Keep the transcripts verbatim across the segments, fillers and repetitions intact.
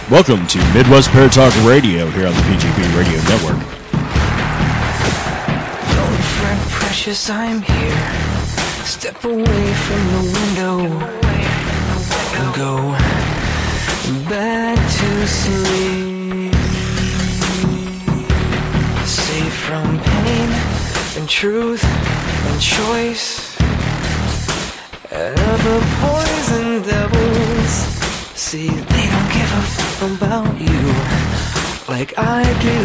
Welcome to Midwest Paratalk Radio here on the P G P Radio Network. Don't fret, precious, I'm here. Step away from the window and go back to sleep. Safe from pain and truth and choice and other poison devils. See, they don't give a f*** about you like I do.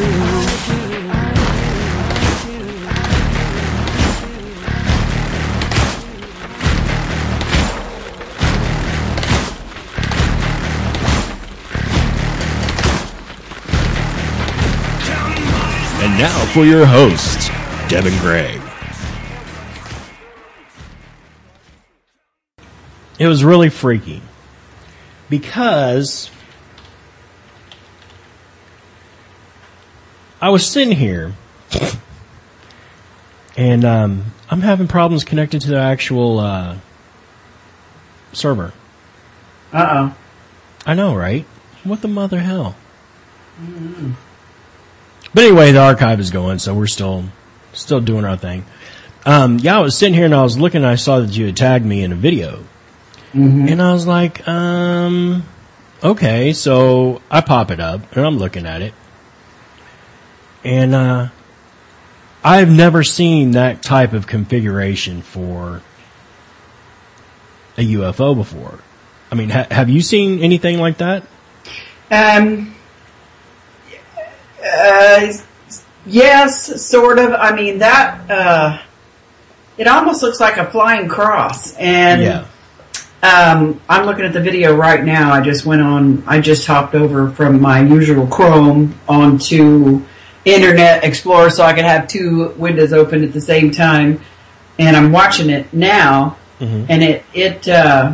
And now for your host, Devin Gregg. It was really freaky because I was sitting here and um, I'm having problems connected to the actual uh, server. Uh-oh. I know, right? What the mother hell? Mm-hmm. But anyway, the archive is going, so we're still still doing our thing. Um, yeah, I was sitting here and I was looking and I saw that you had tagged me in a video. Mm-hmm. And I was like, um, okay, so I pop it up and I'm looking at it. And uh, I've never seen that type of configuration for a U F O before. I mean, ha- have you seen anything like that? Um, uh, yes, sort of. I mean, that, uh, it almost looks like a flying cross. And yeah. um, I'm looking at the video right now. I just went on, I just hopped over from my usual Chrome onto Internet Explorer so I could have two windows open at the same time. And I'm watching it now. Mm-hmm. And it, it, uh,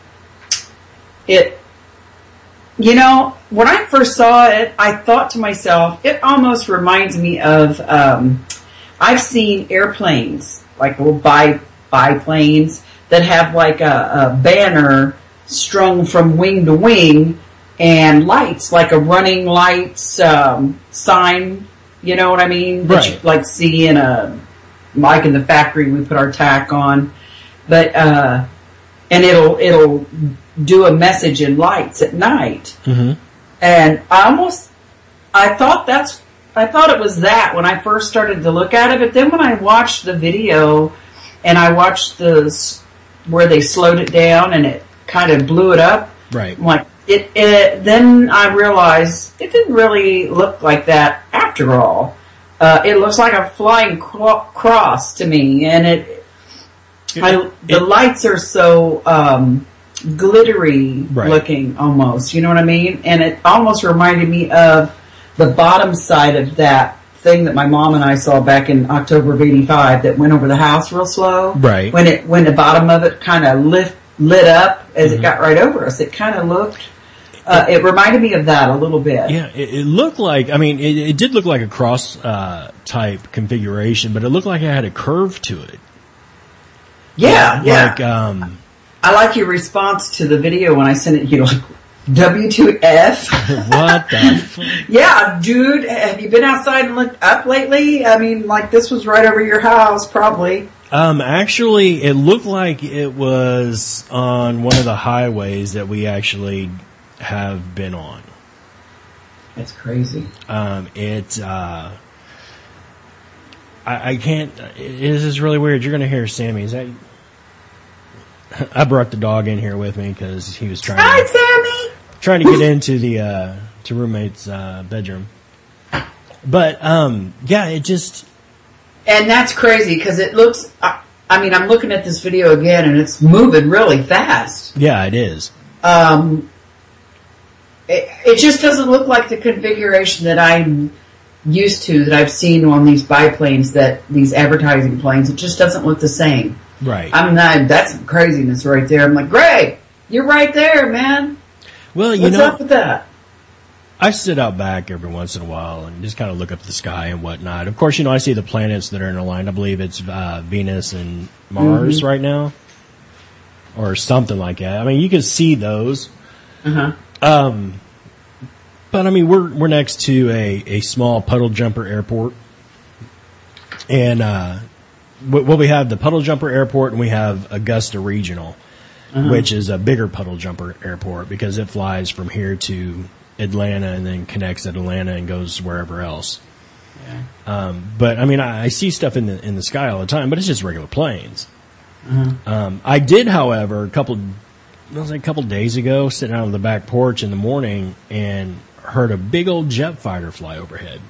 it, you know, when I first saw it, I thought to myself, it almost reminds me of, um, I've seen airplanes, like little bi- biplanes that have like a, a banner strung from wing to wing and lights, like a running lights, um, sign, you know what I mean? That right. you like see in a, like in the factory we put our tack on. But, uh, and it'll, it'll do a message in lights at night. Mm-hmm. And I almost, I thought that's, I thought it was that when I first started to look at it. But then when I watched the video and I watched the, where they slowed it down and it kind of blew it up. Right. I'm like, it, it, then I realized it didn't really look like that after all. Uh, it looks like a flying cro- cross to me. And it, it I, the it, lights are so, um, glittery right. looking almost, you know what I mean? And it almost reminded me of the bottom side of that thing that my mom and I saw back in October of eighty-five that went over the house real slow. Right. When it, when the bottom of it kind of lit, lit up as mm-hmm. it got right over us. It kind of looked, uh, it reminded me of that a little bit. Yeah, it, it looked like, I mean, it, it did look like a cross, uh, type configuration, but it looked like it had a curve to it. Yeah, like, yeah. Like, um, I like your response to the video when I sent it, you know, like, W two F? What the fuck? Yeah, dude, have you been outside and looked up lately? I mean, like, this was right over your house, probably. Um, actually, it looked like it was on one of the highways that we actually have been on. That's crazy. Um, it, uh, I, I can't, it is just really weird. You're going to hear Sammy. Is that, I brought the dog in here with me because he was trying Hi, to, Sammy! trying to get into the, uh, to roommate's, uh, bedroom. But, um, yeah, it just, and that's crazy because it looks, I, I mean, I'm looking at this video again and it's moving really fast. yeah, it is. Um, it, it just doesn't look like the configuration that I'm used to, that I've seen on these biplanes, that these advertising planes. It just doesn't look the same. Right. I'm not, that's some craziness right there. I'm like, Greg, you're right there, man. Well, you What's know, up with that? I sit out back every once in a while and just kind of look up at the sky and whatnot. Of course, you know, I see the planets that are in a line. I believe it's uh, Venus and Mars mm-hmm. right now, or something like that. I mean, you can see those. Uh-huh. Um, But I mean, we're we're next to a, a small puddle jumper airport, and uh, well, we have the puddle jumper airport, and we have Augusta Regional, uh-huh. which is a bigger puddle jumper airport because it flies from here to Atlanta and then connects at Atlanta and goes wherever else. Yeah. Um, but I mean, I, I see stuff in the in the sky all the time, but it's just regular planes. Uh-huh. Um, I did, however, a couple, it was like a couple days ago, sitting out on the back porch in the morning and heard a big old jet fighter fly overhead.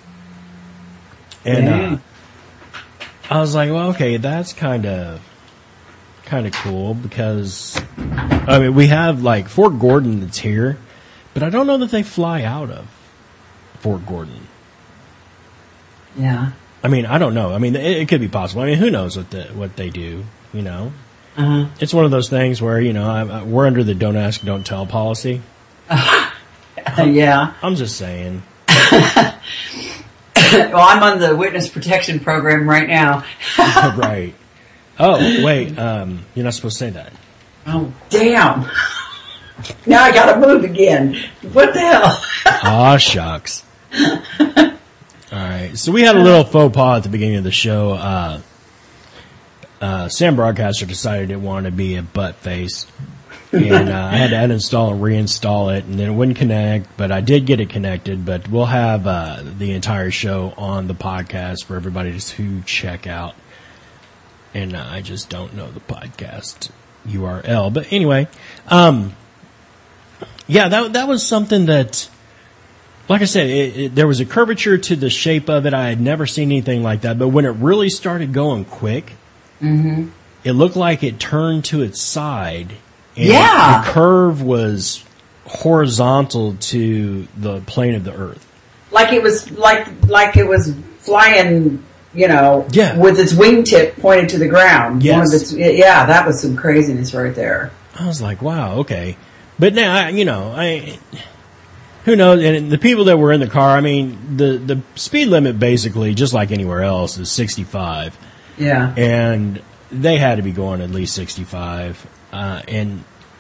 And uh, I was like, well, okay, that's kind of kind of cool because, I mean, we have like Fort Gordon that's here, but I don't know that they fly out of Fort Gordon. Yeah. I mean, I don't know. I mean, it, it could be possible. I mean, who knows what the, what they do, you know? Uh-huh. It's one of those things where, you know, I, I, we're under the don't ask, don't tell policy. Uh, yeah. I'm just saying. Well, I'm on the witness protection program right now. Right. Oh, wait. Um, you're not supposed to say that. Oh, damn. Now I gotta move again. What the hell? Aw, shucks. All right. So we had a little faux pas at the beginning of the show. Uh, uh, Sam Broadcaster decided it wanted to be a butt face. And uh, I had to uninstall and reinstall it, and then it wouldn't connect, but I did get it connected. But we'll have uh, the entire show on the podcast for everybody to check out. And uh, I just don't know the podcast U R L. But anyway, um, yeah, that that was something that, like I said, it, it, there was a curvature to the shape of it. I had never seen anything like that. But when it really started going quick, mm-hmm. it looked like it turned to its side. And yeah. the curve was horizontal to the plane of the Earth. Like it was like like it was flying, you know, yeah. with its wingtip pointed to the ground. Yes. One of its, yeah, that was some craziness right there. I was like, wow, okay. But now, I, you know, I who knows? And the people that were in the car, I mean, the, the speed limit basically, just like anywhere else, is sixty-five. Yeah. And they had to be going at least sixty-five. Uh, and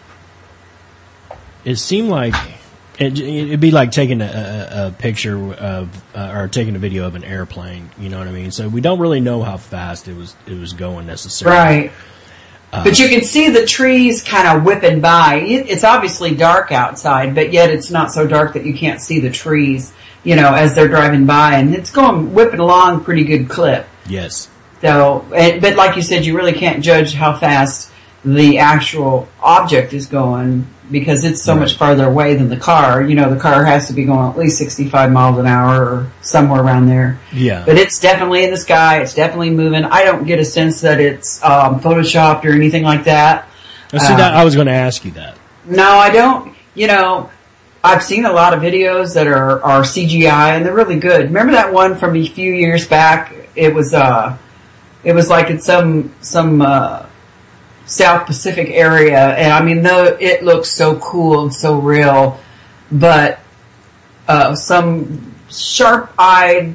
it seemed like it, it'd be like taking a, a, a picture of uh, or taking a video of an airplane. You know what I mean? So we don't really know how fast it was it was going necessarily. Right. Uh, but you can see the trees kind of whipping by. It, it's obviously dark outside, but yet it's not so dark that you can't see the trees, you know, as they're driving by. And it's going whipping along pretty good clip. Yes. So, but like you said, you really can't judge how fast the actual object is going because it's so right. much farther away than the car. You know, the car has to be going at least sixty-five miles an hour or somewhere around there. Yeah. But it's definitely in the sky. It's definitely moving. I don't get a sense that it's um, photoshopped or anything like that. I see um, that. I was going to ask you that. No, I don't. You know, I've seen a lot of videos that are, are C G I and they're really good. Remember that one from a few years back? It was, uh, it was like in some, some, uh, South Pacific area, and I mean, though it looks so cool and so real, but uh, some sharp-eyed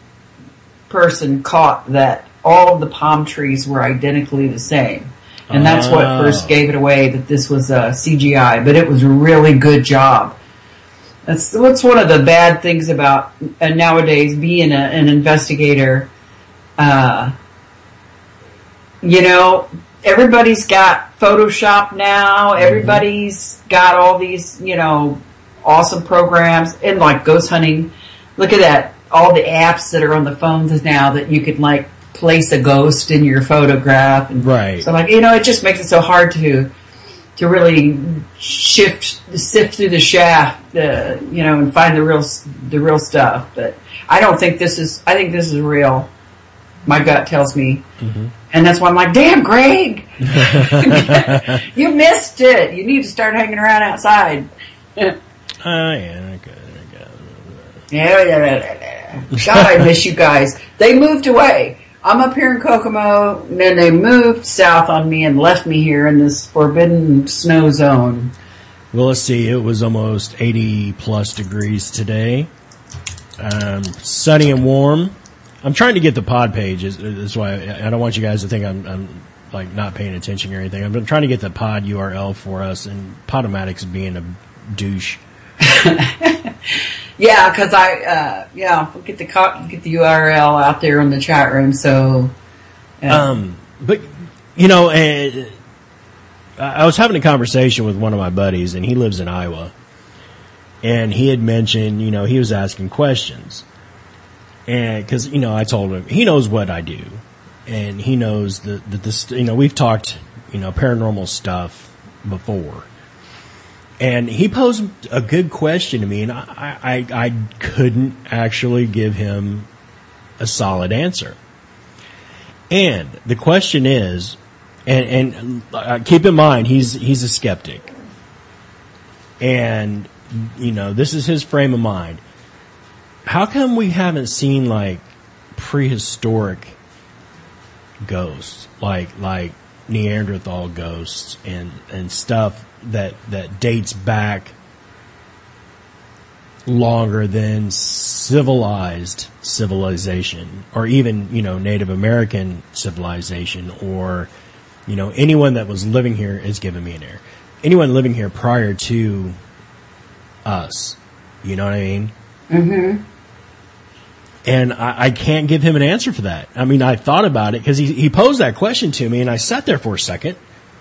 person caught that all of the palm trees were identically the same, and that's what Oh. first gave it away that this was a C G I. But it was a really good job. That's what's one of the bad things about uh, nowadays being a, an investigator. Uh, you know. Everybody's got Photoshop now. Everybody's got all these, you know, awesome programs. And like ghost hunting. Look at that. All the apps that are on the phones now that you can like place a ghost in your photograph. And Right. so like, you know, it just makes it so hard to, to really shift, sift through the shaft, uh, you know, and find the real, the real stuff. But I don't think this is, I think this is real. My gut tells me. Mm-hmm. And that's why I'm like, damn, Greg, you missed it. You need to start hanging around outside. Oh, yeah, okay, okay. Yeah, yeah, yeah, yeah. God, I miss you guys. They moved away. I'm up here in Kokomo, and then they moved south on me and left me here in this forbidden snow zone. Well, let's see. It was almost eighty plus degrees today. Um, sunny and warm. I'm trying to get the pod page. That's why I don't want you guys to think I'm, I'm like not paying attention or anything. I'm trying to get the pod U R L for us, and Podomatics being a douche Yeah, because I, uh, yeah, we'll get the co- get the U R L out there in the chat room. So, yeah. um, but you know, uh, I was having a conversation with one of my buddies, and he lives in Iowa, and he had mentioned, you know, he was asking questions, and because you know, I told him he knows what I do, and he knows that that this, you know, we've talked, you know, paranormal stuff before. And he posed a good question to me, and I, I, I couldn't actually give him a solid answer. And the question is, and, and uh, keep in mind, he's he's a skeptic, and you know this is his frame of mind. How come we haven't seen like prehistoric ghosts, like like Neanderthal ghosts and and stuff that that dates back longer than civilized civilization, or even, you know, Native American civilization, or, you know, anyone that was living here is giving me an error. Anyone living here prior to us, you know what I mean? Mm-hmm. And I, I can't give him an answer for that. I mean, I thought about it because he, he posed that question to me, and I sat there for a second.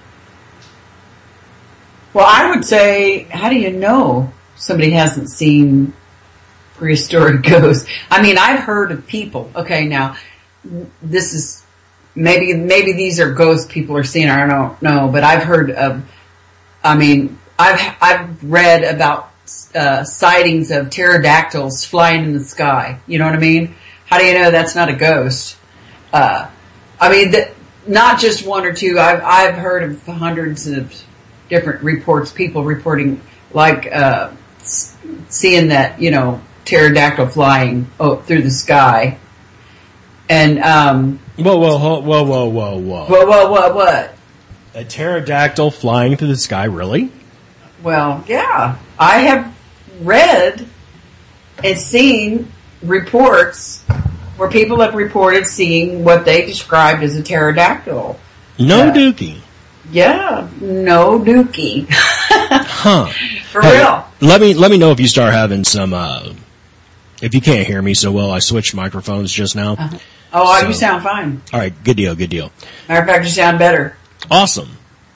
Well, I would say, how do you know somebody hasn't seen prehistoric ghosts? I mean, I've heard of people. Okay, now this is maybe maybe these are ghosts people are seeing. I don't know, but I've heard of. I mean, I've I've read about uh, sightings of pterodactyls flying in the sky. You know what I mean? How do you know that's not a ghost? Uh, I mean, the, not just one or two. I've I've heard of hundreds of different reports, people reporting like uh, seeing that, you know, pterodactyl flying oh, through the sky. And um, whoa, whoa, whoa, whoa, whoa, whoa, whoa, whoa, whoa, whoa, what? A pterodactyl flying through the sky, really? Well, yeah, I have read and seen reports where people have reported seeing what they described as a pterodactyl. No uh, dookie. Yeah, no dookie. Huh. For hey, real. Let me let me know if you start having some. Uh, if you can't hear me so well, I switched microphones just now. Uh-huh. Oh, so, you sound fine. All right, good deal, good deal. Matter of fact, you sound better. Awesome.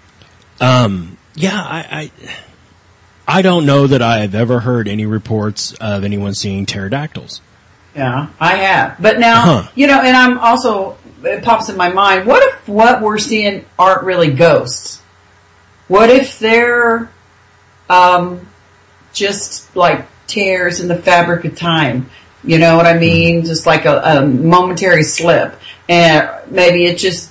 Um, yeah, I, I I don't know that I have ever heard any reports of anyone seeing pterodactyls. Yeah, I have. But now, Huh. you know, and I'm also, it pops in my mind, what if what we're seeing aren't really ghosts? What if they're um, just like tears in the fabric of time? You know what I mean? Just like a, a momentary slip. And maybe it just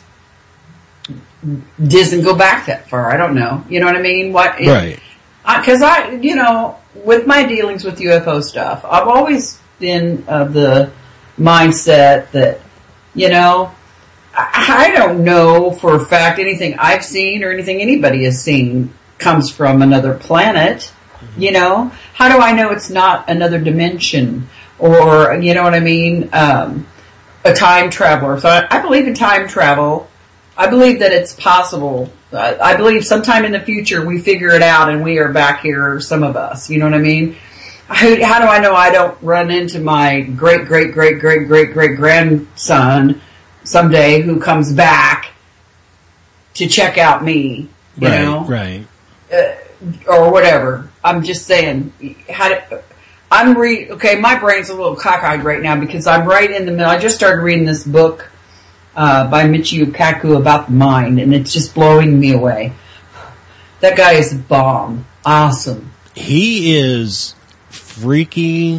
doesn't go back that far. I don't know. You know what I mean? What? It, Right. Because I, I, you know, with my dealings with U F O stuff, I've always been of the mindset that, you know, I, I don't know for a fact anything I've seen or anything anybody has seen comes from another planet. You know, how do I know it's not another dimension, or, you know what I mean, um, a time traveler? So I, I believe in time travel. I believe that it's possible. I, I believe sometime in the future we figure it out and we are back here, some of us. You know what I mean? How, how do I know I don't run into my great, great, great, great, great, great grandson someday who comes back to check out me? You Right, know? right. Uh, or whatever. I'm just saying, how do, I'm re, okay, my brain's a little cockeyed right now because I'm right in the middle. I just started reading this book, uh, by Michio Kaku about the mind, and it's just blowing me away. That guy is a bomb. Awesome. He is freaky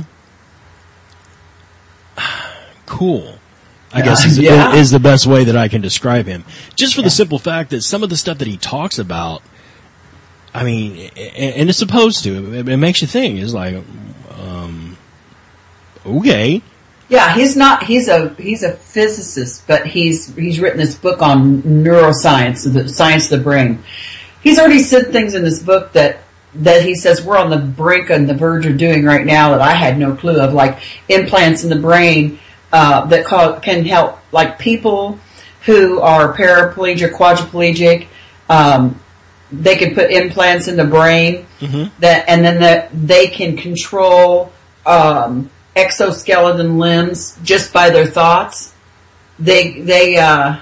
cool, I guess is, yeah. is the best way that I can describe him. Just for yeah. the simple fact that some of the stuff that he talks about, I mean, and it's supposed to, it makes you think. It's like, um, okay. Yeah, he's not, he's a, he's a physicist, but he's, he's written this book on neuroscience, the science of the brain. He's already said things in this book that, that he says we're on the brink and the verge of doing right now that I had no clue of, like implants in the brain, uh, that call, can help, like people who are paraplegic, quadriplegic, um, they can put implants in the brain Mm-hmm. That and then that they can control um, exoskeleton limbs just by their thoughts. They they uh,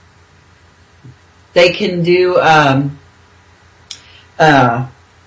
they can do. Um, uh,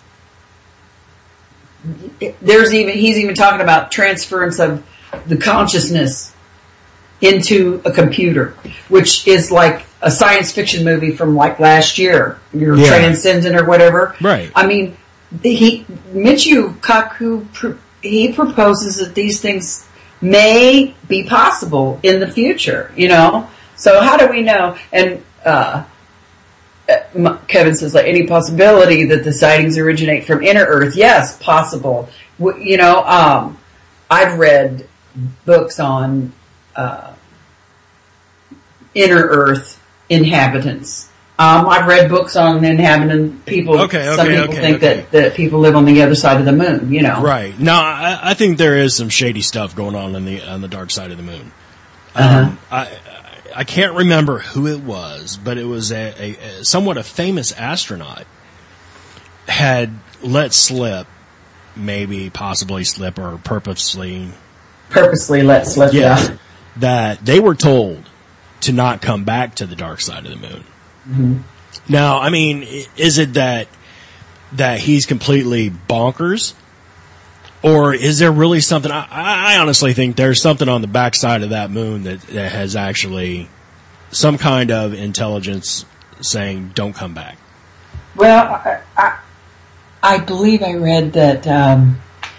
there's even he's even talking about transference of the consciousness into a computer, which is like a science fiction movie from like last year, your yeah. Transcendent or whatever. Right. I mean, he Michio Kaku he proposes that these things may be possible in the future. You know, so how do we know? And uh, Kevin says, like, any possibility that the sightings originate from inner Earth? Yes, possible. You know, um, I've read books on uh, inner Earth inhabitants. Um, I've read books on inhabitant people. Okay, okay, Some people okay, think okay. that, that people live on the other side of the moon. You know, right? No, I, I think there is some shady stuff going on on the on the dark side of the moon. Uh-huh. Um, I I can't remember who it was, but it was a, a, a somewhat a famous astronaut had let slip, maybe possibly slip or purposely, purposely let slip. Yes, yeah. that they were told to not come back to the dark side of the moon. Mm-hmm. Now, I mean, is it that that he's completely bonkers, or is there really something? I, I honestly think there's something on the backside of that moon that, that has actually some kind of intelligence saying, "Don't come back." Well, I, I, I believe I read that um,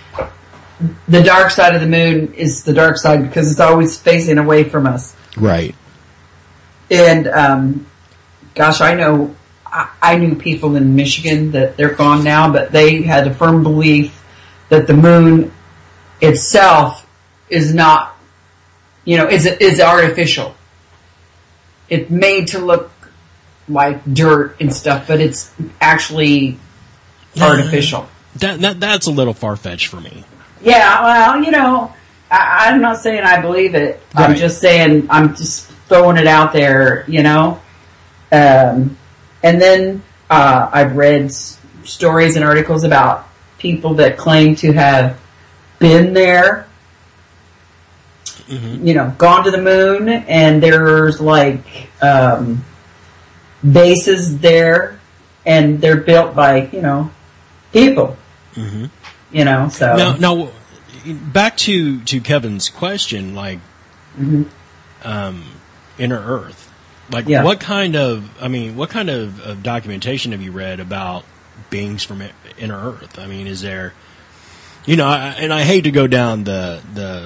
the dark side of the moon is the dark side because it's always facing away from us. Right. And um, gosh, I know I, I knew people in Michigan that they're gone now, but they had a firm belief that the moon itself is not, you know, is is artificial. It's made to look like dirt and stuff, but it's actually artificial. That, that that's a little far fetched for me. Yeah, well, you know, I, I'm not saying I believe it. Right. I'm just saying I'm just throwing it out there, you know. Um, and then uh, I've read s- stories and articles about people that claim to have been there, mm-hmm. you know, gone to the moon, and there's like um, bases there, and they're built by, you know, people, mm-hmm. you know, so. Now, now, back to, to Kevin's question, like, mm-hmm. um, inner Earth. Like, yeah. what kind of, I mean, what kind of, of documentation have you read about beings from inner Earth? I mean, is there, you know, I, and I hate to go down the, the,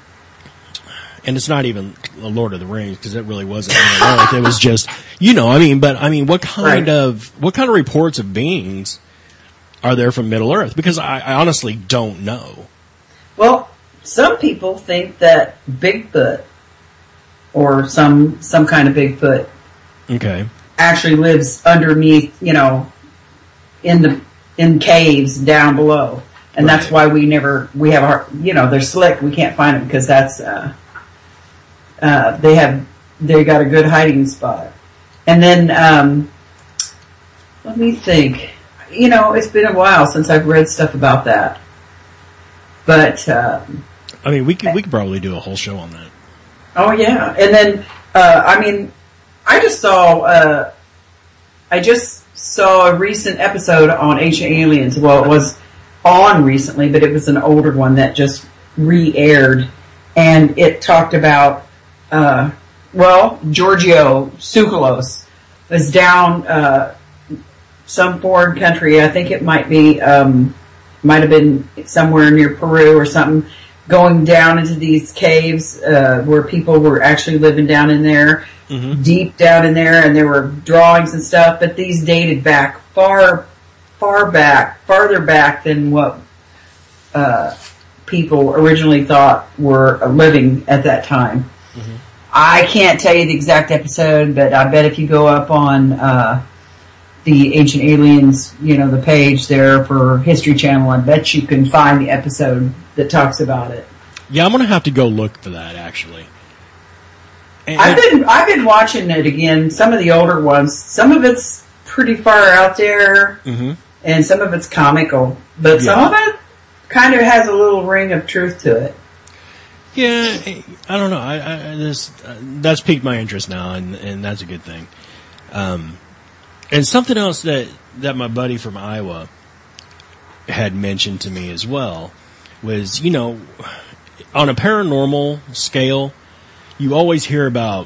and it's not even the Lord of the Rings because it really wasn't inner Earth. It was just, you know, I mean, but I mean, what kind right. of, what kind of reports of beings are there from Middle Earth? Because I, I honestly don't know. Well, some people think that Bigfoot or some some kind of Bigfoot okay. actually lives underneath, you know, in the in caves down below, and right. that's why we never we have our, you know, they're slick. We can't find them because that's uh, uh, they have they got a good hiding spot. And then um, let me think. You know, it's been a while since I've read stuff about that, but um, I mean, we could we could probably do a whole show on that. Oh yeah, and then uh, I mean, I just saw uh, I just saw a recent episode on Ancient Aliens. Well, it was on recently, but it was an older one that just re-aired, and it talked about uh, well, Giorgio Tsoukalos was down uh, some foreign country. I think it might be um, might have been somewhere near Peru or something. Going down into these caves uh, where people were actually living down in there, mm-hmm. deep down in there, and there were drawings and stuff. But these dated back far, far back, farther back than what uh, people originally thought were living at that time. Mm-hmm. I can't tell you the exact episode, but I bet if you go up on uh, the Ancient Aliens, you know, the page there for History Channel, I bet you can find the episode that talks about it. Yeah, I'm gonna have to go look for that actually. And I've been I've been watching it again. Some of the older ones. Some of it's pretty far out there. Mm-hmm. and some of it's comical, but Yeah. some of it kind of has a little ring of truth to it. Yeah, I don't know. I, I this uh, that's piqued my interest now, and and that's a good thing. Um, and something else that that my buddy from Iowa had mentioned to me as well was, you know, on a paranormal scale, you always hear about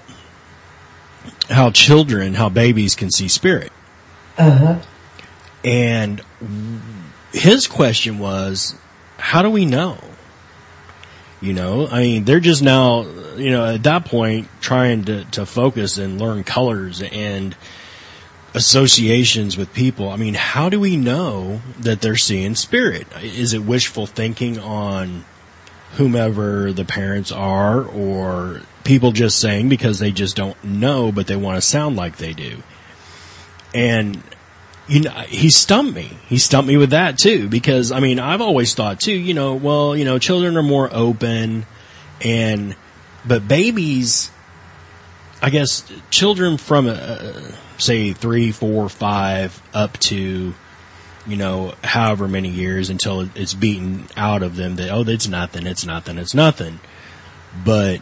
how children, how babies can see spirit. Uh-huh. And his question was, how do we know? You know, I mean, they're just now, you know, at that point trying to, to focus and learn colors and associations with people. I mean, how do we know that they're seeing spirit? Is it wishful thinking on whomever the parents are, or people just saying because they just don't know, but they want to sound like they do? And, you know, he stumped me. He stumped me with that too, because, I mean, I've always thought too, you know, well, you know, children are more open, and, but babies, I guess, children from, uh, say, three, four, five, up to, you know, however many years until it's beaten out of them that, oh, it's nothing, it's nothing, it's nothing. But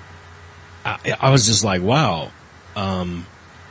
I, I was just like, wow, um,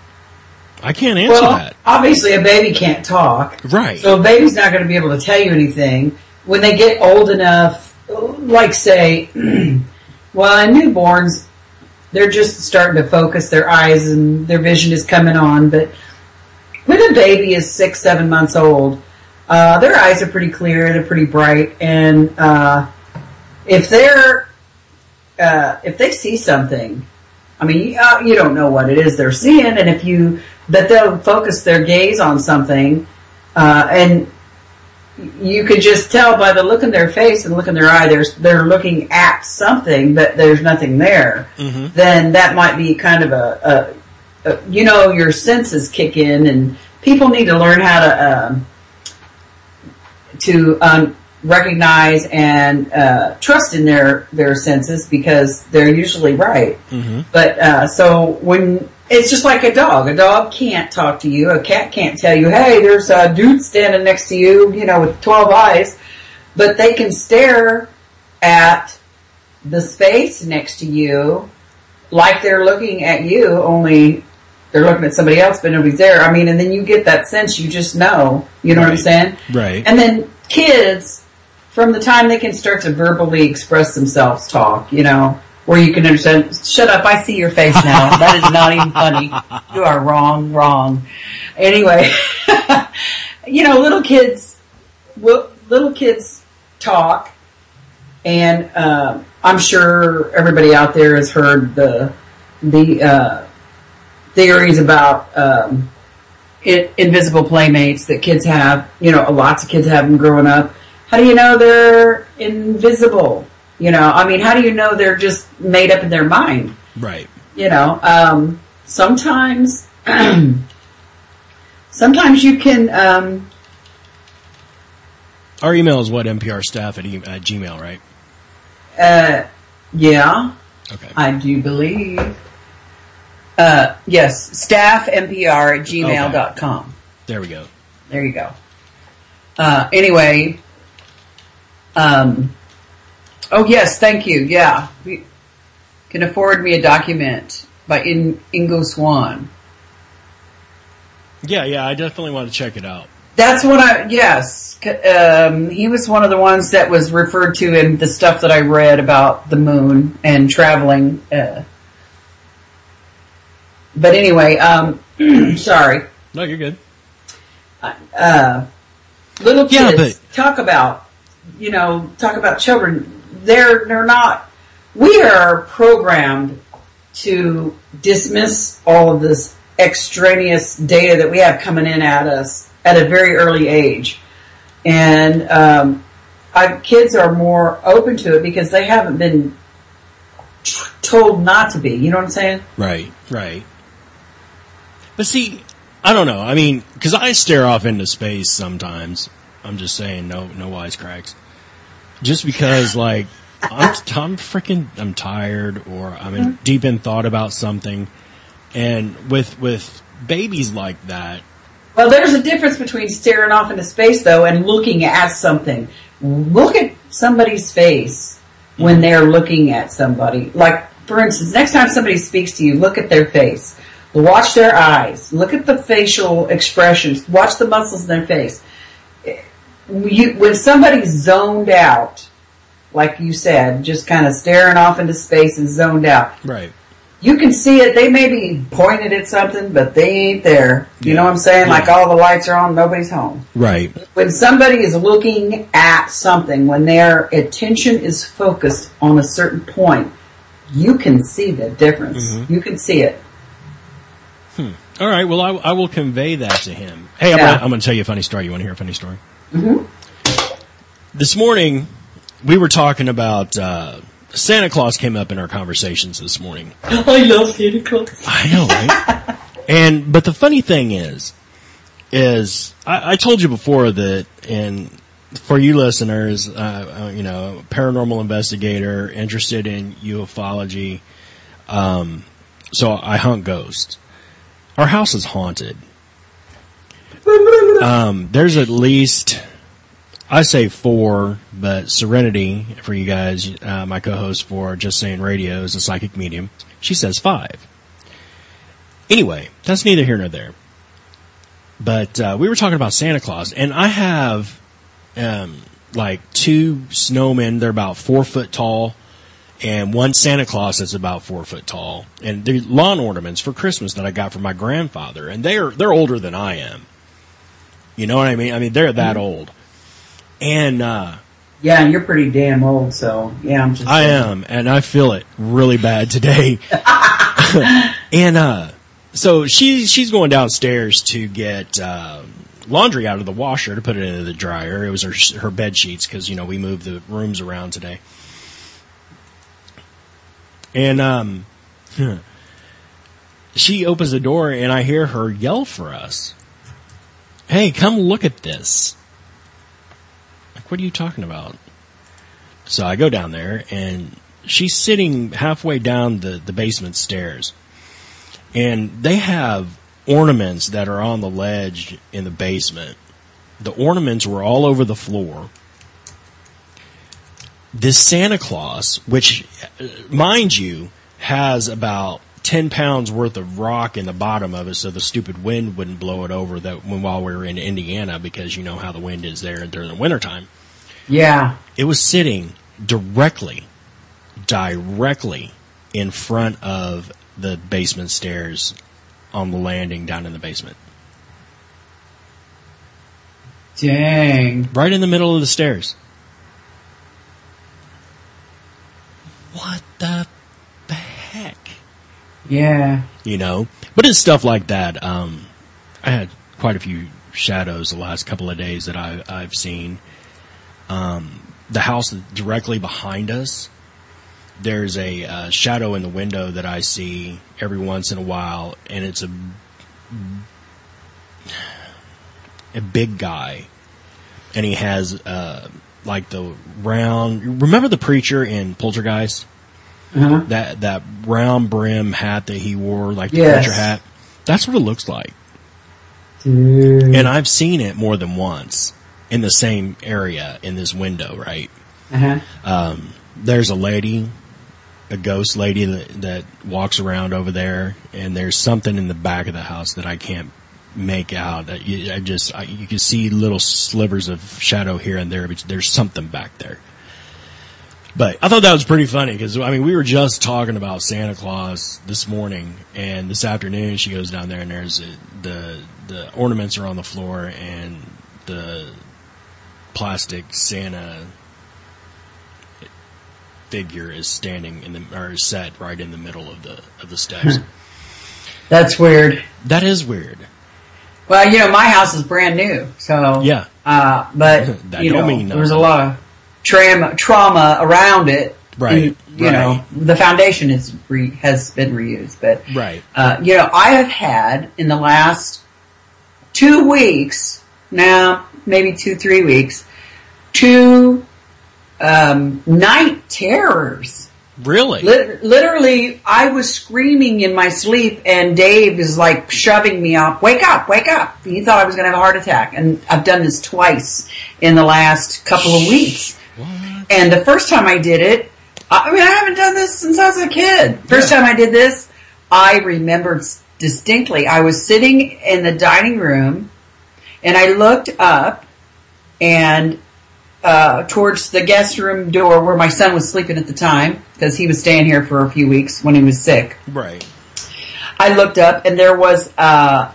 I can't answer well, that. Obviously, a baby can't talk. Right. So a baby's not going to be able to tell you anything. When they get old enough, like say, well, in newborns, they're just starting to focus their eyes and their vision is coming on. But when a baby is six, seven months old, uh, their eyes are pretty clear, they're pretty bright. And uh, if they're, uh, if they see something, I mean, you, uh, you don't know what it is they're seeing, and if you, that they'll focus their gaze on something, uh, and you could just tell by the look in their face and look in their eye, they're, they're looking at something, but there's nothing there, Mm-hmm. then that might be kind of a, a, a, you know, your senses kick in, and people need to learn how to, um, to, um, recognize and uh, trust in their, their senses, because they're usually right. Mm-hmm. But uh, so when it's just like a dog, a dog can't talk to you. A cat can't tell you, "Hey, there's a dude standing next to you," you know, with twelve eyes. But they can stare at the space next to you like they're looking at you, only they're looking at somebody else, but nobody's there. I mean, and then you get that sense. You just know. You know Right. what I'm saying? Right. And then kids, from the time they can start to verbally express themselves, talk, you know, where you can understand, shut up, I see your face now. That is not even funny. You are wrong, wrong. Anyway, you know, little kids, little kids talk, and uh, I'm sure everybody out there has heard the, the uh, theories about um, it, invisible playmates that kids have. You know, lots of kids have them growing up. How do you know they're invisible? You know, I mean, how do you know they're just made up in their mind? Right. You know, um, sometimes, sometimes you can, um, Our email is what, N P R staff at, e- at Gmail, right? uh, yeah, Okay. I do believe. Uh, yes, staff N P R at gmail dot com. There we go. There you go. Uh, anyway, um, oh yes, thank you. Yeah, we can afford me a document by In- Ingo Swan. Yeah, yeah, I definitely want to check it out. That's what I, yes, um, he was one of the ones that was referred to in the stuff that I read about the moon and traveling. Uh, but anyway, um, sorry. No, you're good. Uh, little Yeah, kids but- talk about, you know, talk about children. They're, they're not, we are programmed to dismiss all of this extraneous data that we have coming in at us at a very early age. And, um, our kids are more open to it because they haven't been tr- told not to be. You know what I'm saying? Right, right. But see, I don't know. I mean, because I stare off into space sometimes. I'm just saying, no, no wisecracks. Just because, like, I'm, I'm freaking, I'm tired, or I'm in, deep in thought about something, and with with babies like that, Well, there's a difference between staring off into space, though, and looking at something. Look at somebody's face when they're looking at somebody. Like, for instance, next time somebody speaks to you, look at their face. Watch their eyes. Look at the facial expressions. Watch the muscles in their face. You, when somebody's zoned out, like you said, just kind of staring off into space and zoned out. Right. You can see it. They may be pointed at something, but they ain't there. You yeah. know what I'm saying? Yeah. Like all the lights are on, nobody's home. Right. When somebody is looking at something, when their attention is focused on a certain point, you can see the difference. Mm-hmm. You can see it. Hmm. All right. Well, I, I will convey that to him. Hey, I'm Yeah. going to tell you a funny story. You want to hear a funny story? Mm-hmm. This morning, we were talking about... Uh, Santa Claus came up in our conversations this morning. I love Santa Claus. I know, right? and but the funny thing is, is I, I told you before that, and for you listeners, uh, you know, paranormal investigator interested in ufology. Um, so I hunt ghosts. Our house is haunted. Um, there's at least. I say four, but Serenity, for you guys, uh, my co-host for Just Saying Radio, is a psychic medium. She says five. Anyway, that's neither here nor there. But uh, we were talking about Santa Claus, and I have um, like two snowmen. They're about four foot tall, and one Santa Claus that's about four foot tall. And they're lawn ornaments for Christmas that I got from my grandfather, and they're they're older than I am. You know what I mean? I mean, they're that old. And, uh... yeah, and you're pretty damn old, so, yeah, I'm just... I am, and I feel it really bad today. and, uh, so she, she's going downstairs to get, uh, laundry out of the washer to put it into the dryer. It was her, her bed sheets, because, you know, we moved the rooms around today. And, um, she opens the door, and I hear her yell for us. Hey, come look at this. What are you talking about? So I go down there, and she's sitting halfway down the, the basement stairs. And they have ornaments that are on the ledge in the basement. The ornaments were all over the floor. This Santa Claus, which, mind you, has about ten pounds worth of rock in the bottom of it, so the stupid wind wouldn't blow it over that when while we were in Indiana, because you know how the wind is there during the wintertime. Yeah. It was sitting directly, directly in front of the basement stairs on the landing down in the basement. Dang. Right in the middle of the stairs. What the heck? Yeah. You know? But it's stuff like that. Um, I had quite a few shadows the last couple of days that I, I've seen. Um, the house directly behind us, there's a uh, shadow in the window that I see every once in a while, and it's a a big guy, and he has uh, like the round. Remember the preacher in Poltergeist? Uh-huh. That that round brim hat that he wore, like the Yes. preacher hat. That's what it looks like. Dude. And I've seen it more than once. In the same area, in this window, right? Uh-huh. Um, there's a lady, a ghost lady that, that walks around over there, and there's something in the back of the house that I can't make out. I, I just, I, you can see little slivers of shadow here and there, but there's something back there. But I thought that was pretty funny, because, I mean, we were just talking about Santa Claus this morning, and this afternoon she goes down there, and there's a, the, the ornaments are on the floor, and the plastic Santa figure is standing in the or is set right in the middle of the of the steps. That's weird. That is weird. Well, you know, my house is brand new, so Yeah. Uh, but That you don't know, mean there's a nothing. lot of trauma trauma around it. Right, And, you right. know, the foundation is re, has been reused, but Right. uh, you know, I have had in the last two weeks now, maybe two three weeks. Two um, night terrors Really? Lit- literally, I was screaming in my sleep, and Dave is like shoving me up. Wake up, wake up. He thought I was going to have a heart attack. And I've done this twice in the last couple of weeks. What? And the first time I did it, I mean, I haven't done this since I was a kid. First Yeah. time I did this, I remembered distinctly. I was sitting in the dining room, and I looked up, and uh, towards the guest room door where my son was sleeping at the time, because he was staying here for a few weeks when he was sick. Right. I looked up, and there was uh,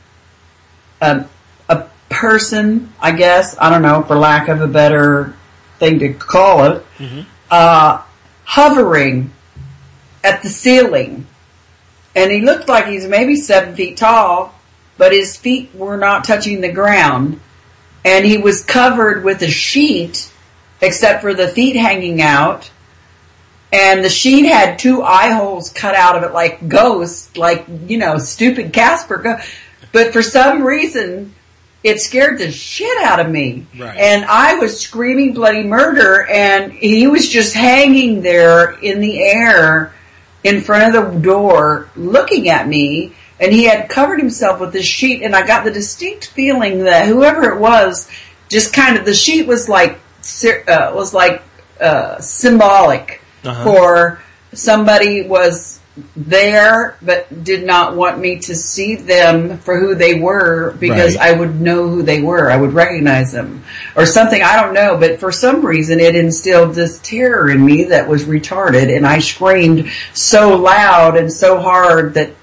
a, a person, I guess, I don't know, for lack of a better thing to call it, mm-hmm. uh, hovering at the ceiling. And he looked like he's maybe seven feet tall, but his feet were not touching the ground. And he was covered with a sheet, except for the feet hanging out. And the sheet had two eye holes cut out of it like ghosts, like, you know, stupid Casper. But for some reason, it scared the shit out of me. Right. And I was screaming bloody murder, and he was just hanging there in the air in front of the door looking at me. And he had covered himself with this sheet, and I got the distinct feeling that whoever it was, just kind of, the sheet was like, uh, was like, uh, symbolic uh-huh. for somebody was there, but did not want me to see them for who they were, because right. I would know who they were. I would recognize them or something. I don't know. But for some reason it instilled this terror in me that was retarded. And I screamed so loud and so hard that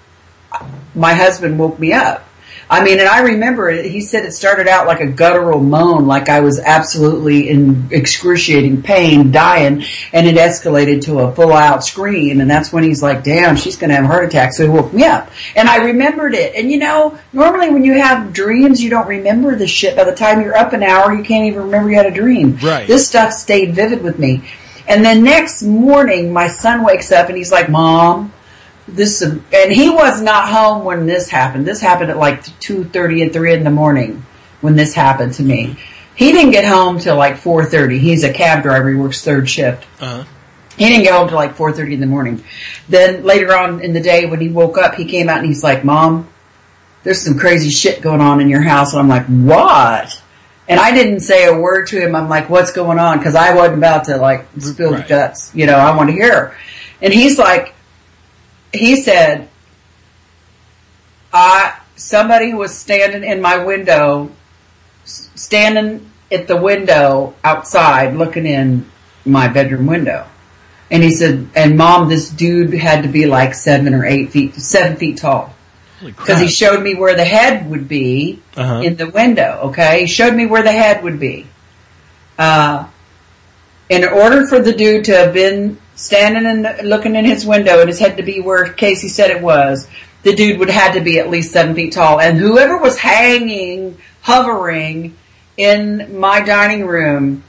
my husband woke me up. I mean, and I remember it, he said it started out like a guttural moan, like I was absolutely in excruciating pain, dying, and it escalated to a full-out scream, and that's when he's like, damn, she's going to have a heart attack, so he woke me up. And I remembered it. And, you know, normally when you have dreams, you don't remember the shit. By the time you're up an hour, you can't even remember you had a dream. Right. This stuff stayed vivid with me. And then next morning, my son wakes up, and he's like, Mom, this, and he was not home when this happened. This happened at like two thirty and three in the morning when this happened to me. He didn't get home till like four thirty. He's a cab driver. He works third shift. Uh-huh. He didn't get home till like four thirty in the morning. Then later on in the day when he woke up, he came out and he's like, Mom, there's some crazy shit going on in your house. And I'm like, what? And I didn't say a word to him. I'm like, what's going on? Because I wasn't about to like spill right. the guts. You know, I want to hear. And he's like, he said, I, somebody was standing in my window, standing at the window outside looking in my bedroom window. And he said, and Mom, this dude had to be like seven or eight feet, seven feet tall. Because he showed me where the head would be uh-huh. in the window, okay? He showed me where the head would be. Uh, in order for the dude to have been standing and looking in his window and his head to be where Casey said it was, the dude would have had to be at least seven feet tall. And whoever was hanging, hovering in my dining room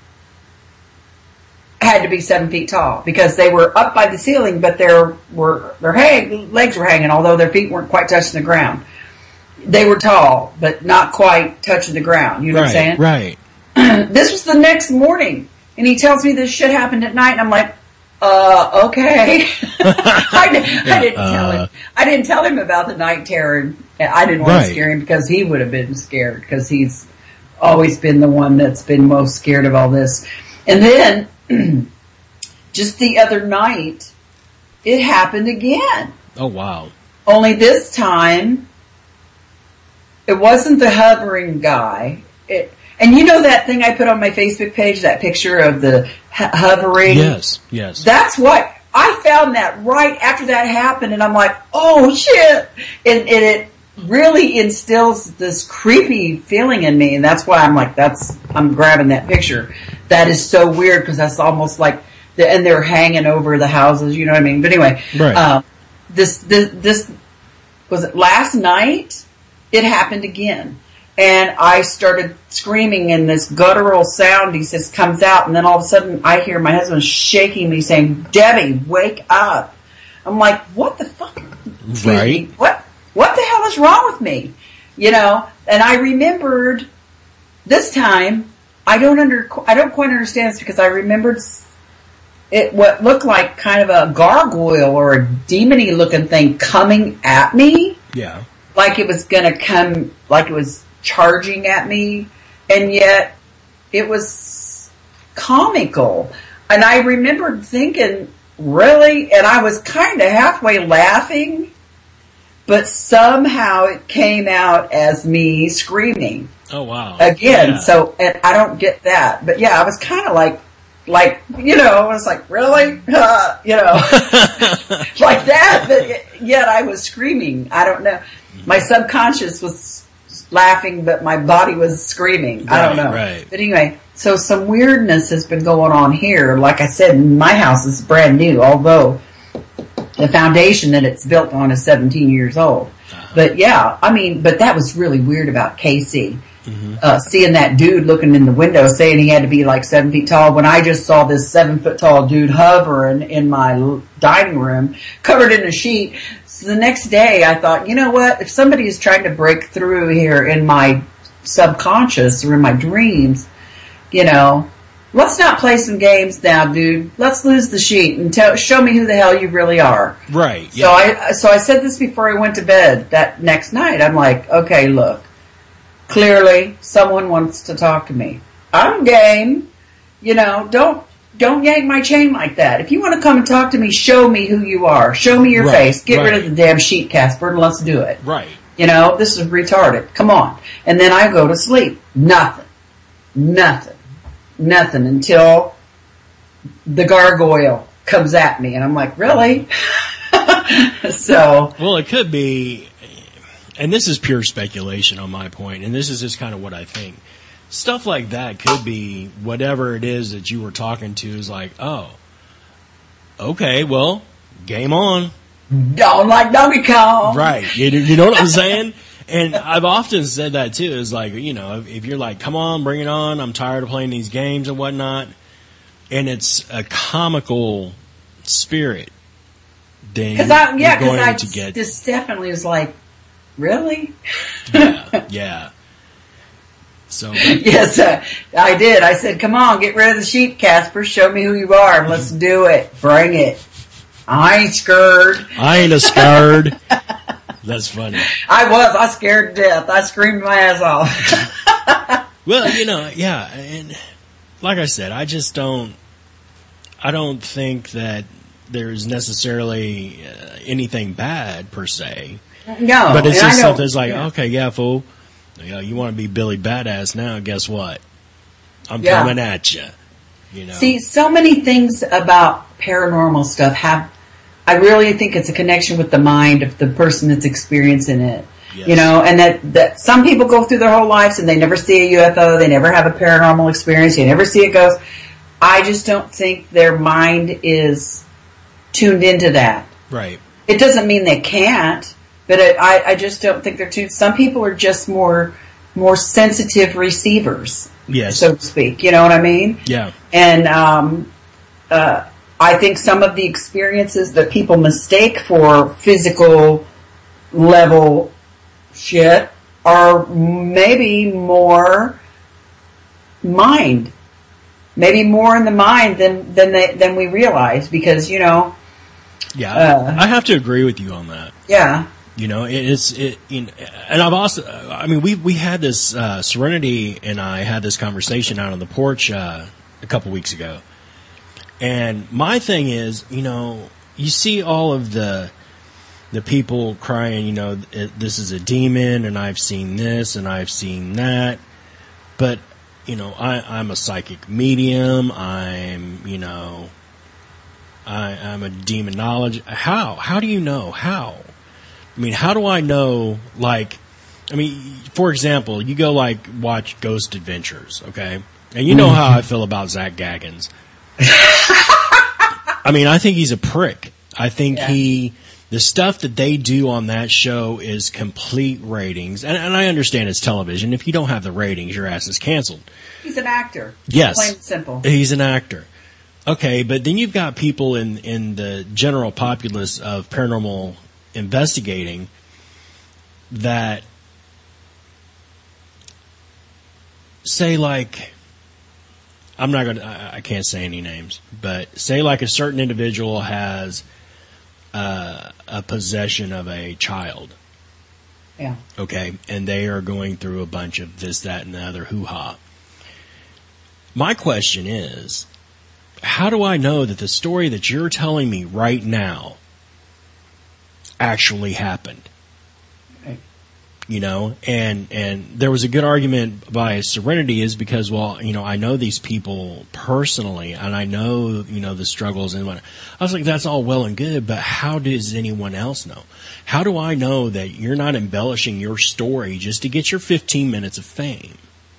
had to be seven feet tall, because they were up by the ceiling, but their were their hang, legs were hanging, although their feet weren't quite touching the ground. They were tall, but not quite touching the ground. You know right, what I'm saying? Right. This was the next morning, and he tells me this shit happened at night, and I'm like, uh, okay. I, didn't, I didn't uh, tell him. I didn't tell him about the night terror. I didn't want right. to scare him, because he would have been scared, because he's always been the one that's been most scared of all this. And then, just the other night, it happened again. Oh, wow. Only this time, it wasn't the hovering guy. It, and you know that thing I put on my Facebook page, that picture of the ho- hovering? Yes, yes. That's what, I found that right after that happened, and I'm like, oh shit! And, and it really instills this creepy feeling in me, and that's why I'm like, that's, I'm grabbing that picture. That is so weird, because that's almost like, the, and they're hanging over the houses, you know what I mean? But anyway, right. uh, this, this, this, was it last night? It happened again. And I started screaming, and this guttural sound, he says, comes out, and then all of a sudden I hear my husband shaking me saying, Debbie, wake up. I'm like, what the fuck? Right. What, what the hell is wrong with me? You know, and I remembered this time, I don't under, I don't quite understand this, because I remembered it what looked like kind of a gargoyle or a demony looking thing coming at me. Yeah. Like it was gonna come, like it was charging at me, and yet it was comical. And I remembered thinking, really? And I was kind of halfway laughing, but somehow it came out as me screaming. Oh, wow. Again, Yeah. so, and I don't get that. But yeah, I was kind of like, like, you know, I was like, really? Uh, you know, like that. But yet I was screaming. I don't know. My subconscious was laughing, but my body was screaming. I don't Right, know. right. But anyway, so some weirdness has been going on here. Like I said, my house is brand new, although the foundation that it's built on is seventeen years old. Uh-huh. But yeah, I mean, but that was really weird about K C. Mm-hmm. Uh, seeing that dude looking in the window saying he had to be like seven feet tall when I just saw this seven foot tall dude hovering in my dining room covered in a sheet. So the next day I thought, you know what? If somebody is trying to break through here in my subconscious or in my dreams, you know, let's not play some games now, dude. Let's lose the sheet and tell, show me who the hell you really are. Right. So yeah. I, so I said this before I went to bed that next night. I'm like, okay, look. Clearly, someone wants to talk to me. I'm game. You know, don't don't yank my chain like that. If you want to come and talk to me, show me who you are. Show me your right, face. Get right. rid of the damn sheet, Casper, and let's do it. Right. You know, this is retarded. Come on. And then I go to sleep. Nothing. Nothing. Nothing until the gargoyle comes at me. And I'm like, really? So. Well, it could be... And this is pure speculation on my point, and this is just kind of what I think. Stuff like that could be whatever it is that you were talking to is like, oh, okay, well, game on. Don't like Donkey Kong. Right. You, you know what I'm saying? And I've often said that too, is like, you know, if, if you're like, come on, bring it on, I'm tired of playing these games and whatnot, and it's a comical spirit, then Cause I, yeah, you're going I to get... This definitely was like, really? Yeah, yeah. So, but, yes, uh, I did. I said, come on, get rid of the sheet, Casper. Show me who you are. Let's do it. Bring it. I ain't scared. I ain't a scared. That's funny. I was. I scared to death. I screamed my ass off. Well, you know, yeah. And like I said, I just don't, I don't think that there's necessarily uh, anything bad per se. No, but it's and just I know- something that's like, yeah. okay, yeah, fool. You know, you want to be Billy Badass now? Guess what? I'm Yeah. coming at you. You know. See, so many things about paranormal stuff have, I really think it's a connection with the mind of the person that's experiencing it. Yes. You know, and that, that some people go through their whole lives and they never see a U F O, they never have a paranormal experience, they never see a ghost. I just don't think their mind is tuned into that. Right. It doesn't mean they can't, but it, I, I just don't think they're tuned. Some people are just more, more sensitive receivers. Yes. So to speak. You know what I mean? Yeah. And um, uh, I think some of the experiences that people mistake for physical level shit are maybe more mind, maybe more in the mind than than they, than we realize. Because you know, Yeah. Uh, I have to agree with you on that. yeah, You know, it is it. You know, and I've also, I mean, we we had this uh, Serenity and I had this conversation out on the porch uh, a couple weeks ago, and my thing is, you know, you see all of the the people crying, you know, this is a demon, and I've seen this, and I've seen that, but you know, I, I'm a psychic medium. I'm, you know, I, I'm a demonologist. How? How do you know? How? I mean, how do I know, like, I mean, for example, you go, like, watch Ghost Adventures, okay? And you know how I feel about Zach Gaggins. I mean, I think he's a prick. I think Yeah. he, the stuff that they do on that show is complete ratings. And, and I understand it's television. If you don't have the ratings, your ass is canceled. he's an actor. Yes. Plain and simple. He's an actor. Okay, but then you've got people in, in the general populace of paranormal investigating that say, like, I'm not going to, I can't say any names, but say like a certain individual has uh, a possession of a child. Yeah. Okay. And they are going through a bunch of this, that, and the other hoo-ha. My question is, how do I know that the story that you're telling me right now actually happened? Right. You know, and, and there was a good argument by Serenity is because, well, you know, I know these people personally and I know, you know, the struggles and what. I was like, that's all well and good, but how does anyone else know? How do I know that you're not embellishing your story just to get your fifteen minutes of fame?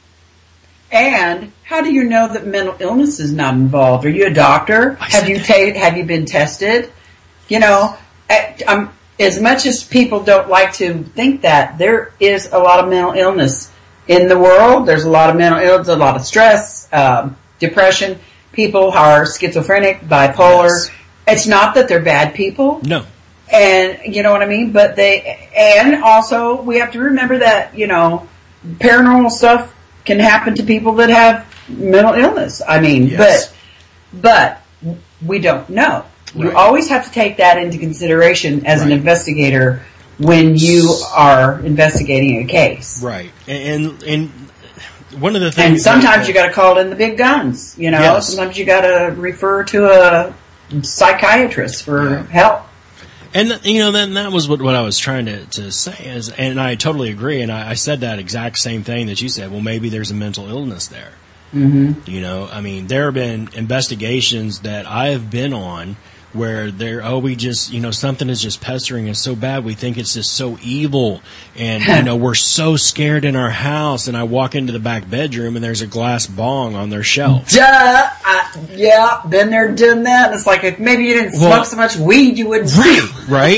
And how do you know that mental illness is not involved? Are you a doctor? I Have you said ta- have you been tested? You know, I, I'm, as much as people don't like to think that, there is a lot of mental illness in the world. There's a lot of mental illness, a lot of stress, um, depression. People are schizophrenic, bipolar. Yes. It's not that they're bad people. No. And you know what I mean? But they, and also we have to remember that, you know, paranormal stuff can happen to people that have mental illness. I mean, Yes. but, but we don't know. You Right. always have to take that into consideration as an Right. investigator when you are investigating a case. Right. And, and, and one of the things. And sometimes that- you got to call in the big guns. You know, Yes. sometimes you got to refer to a psychiatrist for Yeah. help. And, you know, then that was what, what I was trying to, to say is, and I totally agree. And I, I said that exact same thing that you said. Well, maybe there's a mental illness there. Mm-hmm. You know, I mean, there have been investigations that I have been on where they're, oh, we just, you know, something is just pestering us so bad. We think it's just so evil. And, you know, we're so scared in our house. And I walk into the back bedroom and there's a glass bong on their shelf. Duh! I, yeah, been there, done that. And it's like if maybe you didn't Well, smoke so much weed, you wouldn't see. Right?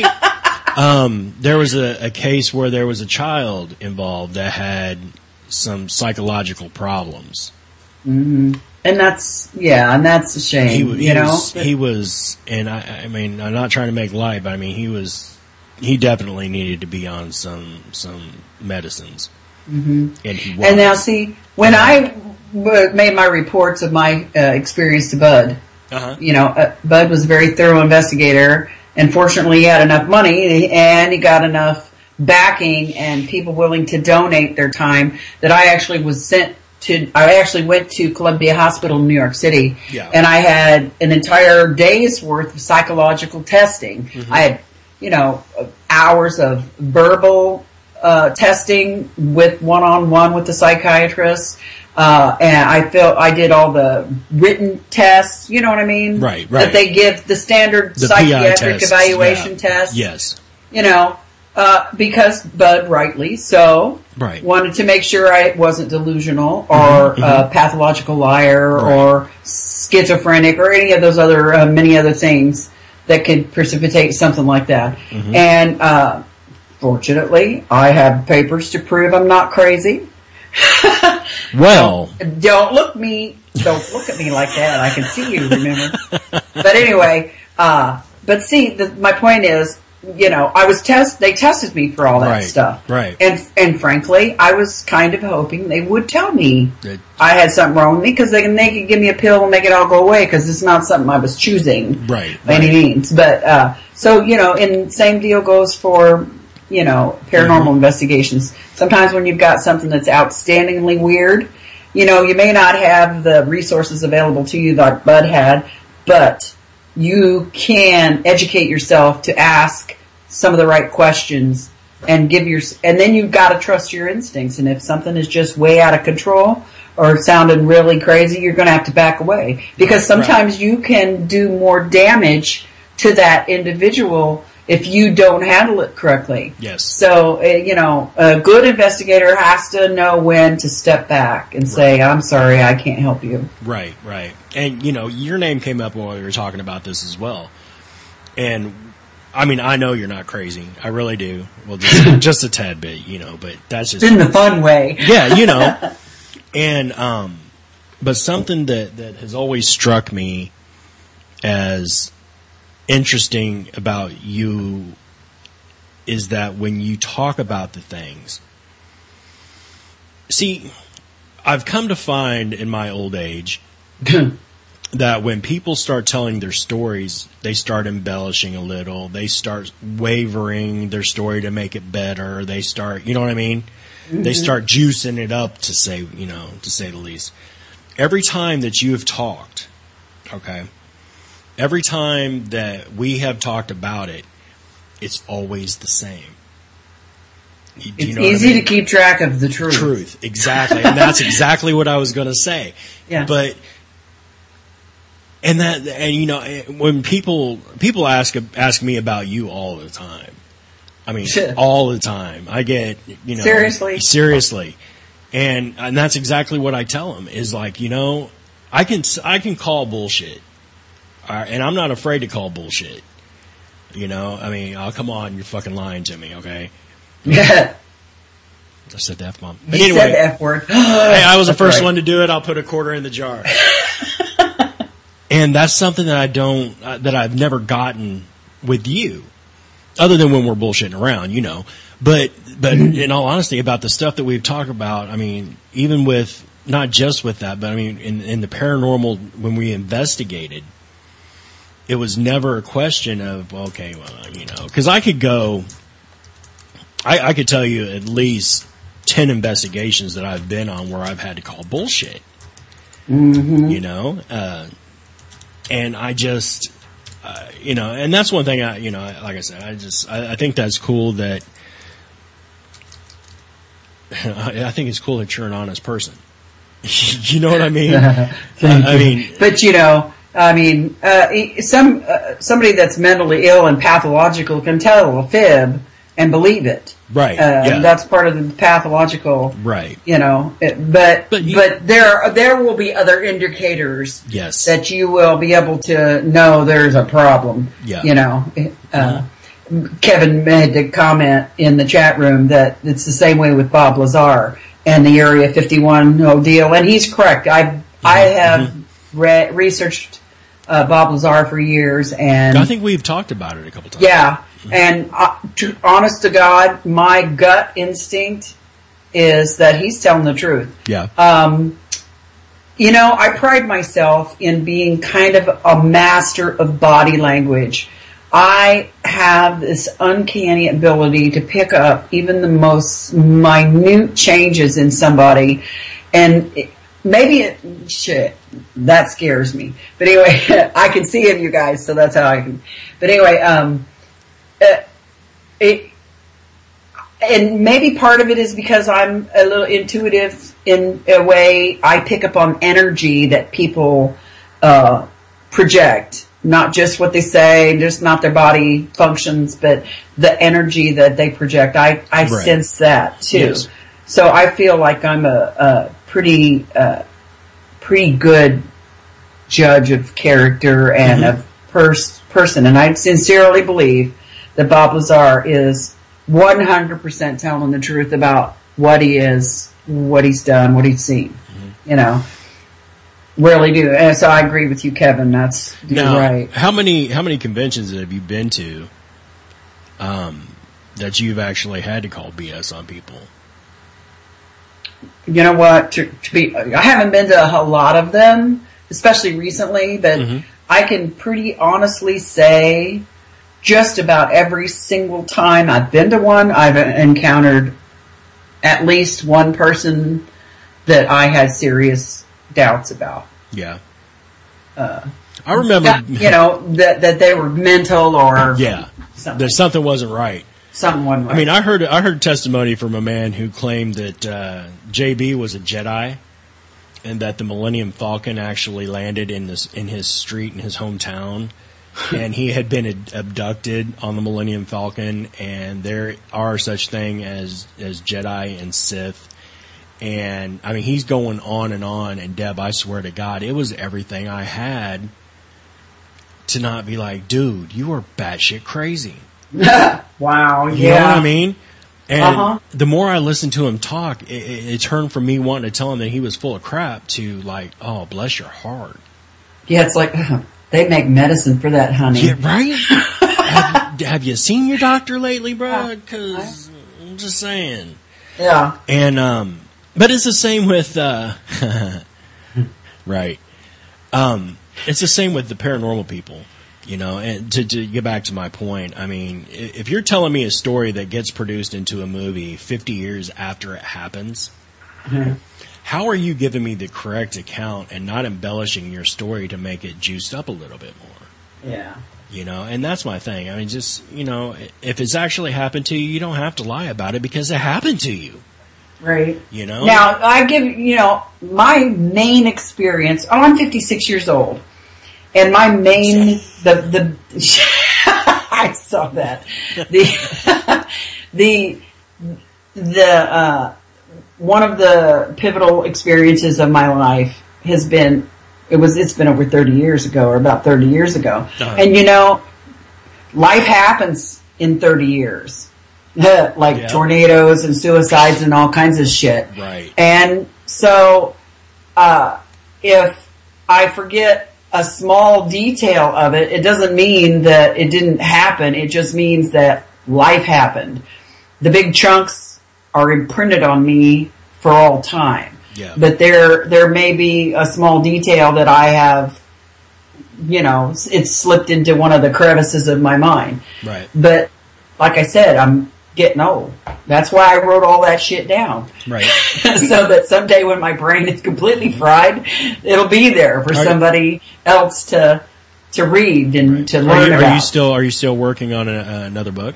um, there was a, a case where there was a child involved that had some psychological problems. Mm-hmm. And that's, yeah, and that's a shame, He, was- you he know? was, he was, and I, I mean, I'm not trying to make light, but I mean, he was, he definitely needed to be on some, some medicines. Mm-hmm. And he was. And now see, when I w- made my reports of my uh, experience to Bud, uh-huh. you know, uh, Bud was a very thorough investigator, and fortunately he had enough money and he got enough backing and people willing to donate their time that I actually was sent to, I actually went to Columbia Hospital in New York City, Yeah. and I had an entire day's worth of psychological testing. Mm-hmm. I had, you know, hours of verbal uh, testing with one-on-one with the psychiatrist. Uh, and I felt I did all the written tests, you know what I mean? Right, right. That they give the standard The P I psychiatric tests, evaluation yeah. test. Yes. You know, uh, because Bud, rightly so, Right. wanted to make sure I wasn't delusional or Mm-hmm, a pathological liar Right. or schizophrenic or any of those other, uh, many other things that could precipitate something like that. Mm-hmm. And, uh, fortunately, I have papers to prove I'm not crazy. Well, Don't look me, don't look at me like that. I can see you, remember? But anyway, uh, but see, the, my point is, you know, I was test, they tested me for all that Right, stuff. right. And, and frankly, I was kind of hoping they would tell me That- I had something wrong with me because they can, they could give me a pill and make it all go away because it's not something I was choosing. Right, By any right. means. But, uh, so, you know, and same deal goes for, you know, paranormal Mm-hmm. investigations. Sometimes when you've got something that's outstandingly weird, you know, you may not have the resources available to you like Bud had, but you can educate yourself to ask some of the right questions and give your, and then you've got to trust your instincts. And if something is just way out of control or sounding really crazy, you're going to have to back away because Right, right. sometimes you can do more damage to that individual if you don't handle it correctly. Yes. So, uh, you know, a good investigator has to know when to step back and say, I'm sorry, I can't help you. Right, right. And, you know, your name came up while we were talking about this as well. And, I mean, I know you're not crazy. I really do. Well, just, just a tad bit, you know, but that's just... In the fun way. Yeah, you know. And, um, but something that, that has always struck me as interesting about you is that when you talk about the things, see, I've come to find in my old age that when people start telling their stories, they start embellishing a little. They start wavering their story to make it better. They start, you know what I mean? Mm-hmm. They start juicing it up, to say, you know, to say the least. Every time that you have talked, okay, every time that we have talked about it, it's always the same. You, it's you know easy I mean? to keep track of the truth. Truth, exactly. And that's exactly what I was going to say. Yeah. But, and that, and you know, when people, people ask, ask me about you all the time. I mean, all the time. I get, you know. Seriously? Seriously. And, and that's exactly what I tell them is like, you know, I can, I can call bullshit. All right, and I'm not afraid to call bullshit. You know, I mean, oh, come on, you're fucking lying to me, okay? Yeah. I said the F bomb. He anyway, said the F word. Hey, I was the first right. one to do it. I'll put a quarter in the jar. And that's something that I don't, uh, that I've never gotten with you, other than when we're bullshitting around, you know. But, but in all honesty, about the stuff that we've talked about, I mean, even with, not just with that, but I mean, in, in the paranormal, when we investigated, it was never a question of, okay, well, you know, because I could go, I, I could tell you at least ten investigations that I've been on where I've had to call bullshit, mm-hmm. you know, uh, and I just, uh, you know, and that's one thing I, you know, like I said, I just, I, I think that's cool that, I think it's cool that you're an honest person. You know what I mean? uh, I mean, but you know, I mean, uh, some uh, somebody that's mentally ill and pathological can tell a fib and believe it. Right. Uh, yeah. That's part of the pathological. Right. You know, it, but but, you, but there there will be other indicators. Yes. That you will be able to know there's a problem. Yeah. You know, uh, mm-hmm. Kevin made the comment in the chat room that it's the same way with Bob Lazar and the Area fifty-one no deal, and he's correct. I mm-hmm. I have mm-hmm. re- researched. Uh, Bob Lazar for years, and I think we've talked about it a couple times. Yeah, and uh, to, honest to God, my gut instinct is that he's telling the truth. Yeah. Um, you know, I pride myself in being kind of a master of body language. I have this uncanny ability to pick up even the most minute changes in somebody, and it, maybe it, shit, that scares me. But anyway, I can see it, you guys, so that's how I can. But anyway, um, uh, it, and maybe part of it is because I'm a little intuitive in a way. I pick up on energy that people uh, project, not just what they say, just not their body functions, but the energy that they project. I, I right. sense that too. Yes. So I feel like I'm a, a pretty, uh, pretty good judge of character and mm-hmm. of pers- person. And I sincerely believe that Bob Lazar is one hundred percent telling the truth about what he is, what he's done, what he's seen. Mm-hmm. You know, really do. And so I agree with you, Kevin. That's now, right. How many, how many conventions have you been to, um, that you've actually had to call B S on people? You know what? To, to be, I haven't been to a lot of them, especially recently, but mm-hmm. I can pretty honestly say just about every single time I've been to one, I've encountered at least one person that I had serious doubts about. Yeah. Uh, I remember, that, you know, that that they were mental or yeah, something. That something wasn't right. Something wasn't right. I mean, I heard I heard testimony from a man who claimed that uh, J B was a Jedi, and that the Millennium Falcon actually landed in this in his street in his hometown, and he had been ad- abducted on the Millennium Falcon, and there are such thing as as Jedi and Sith. And I mean, he's going on and on. And Deb, I swear to God, it was everything I had to not be like, dude, you are batshit crazy. Wow, you yeah. know what I mean? And uh-huh. the more I listened to him talk, it, it, it turned from me wanting to tell him that he was full of crap to like, oh, bless your heart. Yeah, it's like they make medicine for that, honey. Yeah, right? have, have you seen your doctor lately, bro? Because I'm just saying. Yeah. And um. But it's the same with, uh, right. Um, it's the same with the paranormal people, you know. And to, to get back to my point, I mean, if you're telling me a story that gets produced into a movie fifty years after it happens, mm-hmm. how are you giving me the correct account and not embellishing your story to make it juiced up a little bit more? Yeah. You know, and that's my thing. I mean, just, you know, if it's actually happened to you, you don't have to lie about it because it happened to you. Right. You know? Now, I give, you know, my main experience, oh, I'm fifty-six years old. And my main, the, the, I saw that. The, the, the, uh, one of the pivotal experiences of my life has been, it was, it's been over thirty years ago, or about thirty years ago. Uh-huh. And you know, life happens in thirty years. Like yeah. tornadoes and suicides and all kinds of shit. Right. And so, uh, if I forget a small detail of it, it doesn't mean that it didn't happen. It just means that life happened. The big chunks are imprinted on me for all time. Yeah. But there, there may be a small detail that I have, you know, it's slipped into one of the crevices of my mind. Right. But like I said, I'm getting old. That's why I wrote all that shit down. Right. So that someday when my brain is completely fried, it'll be there for are somebody you, else to to read and right. to are learn you, about. Are you still Are you still working on a, uh, another book?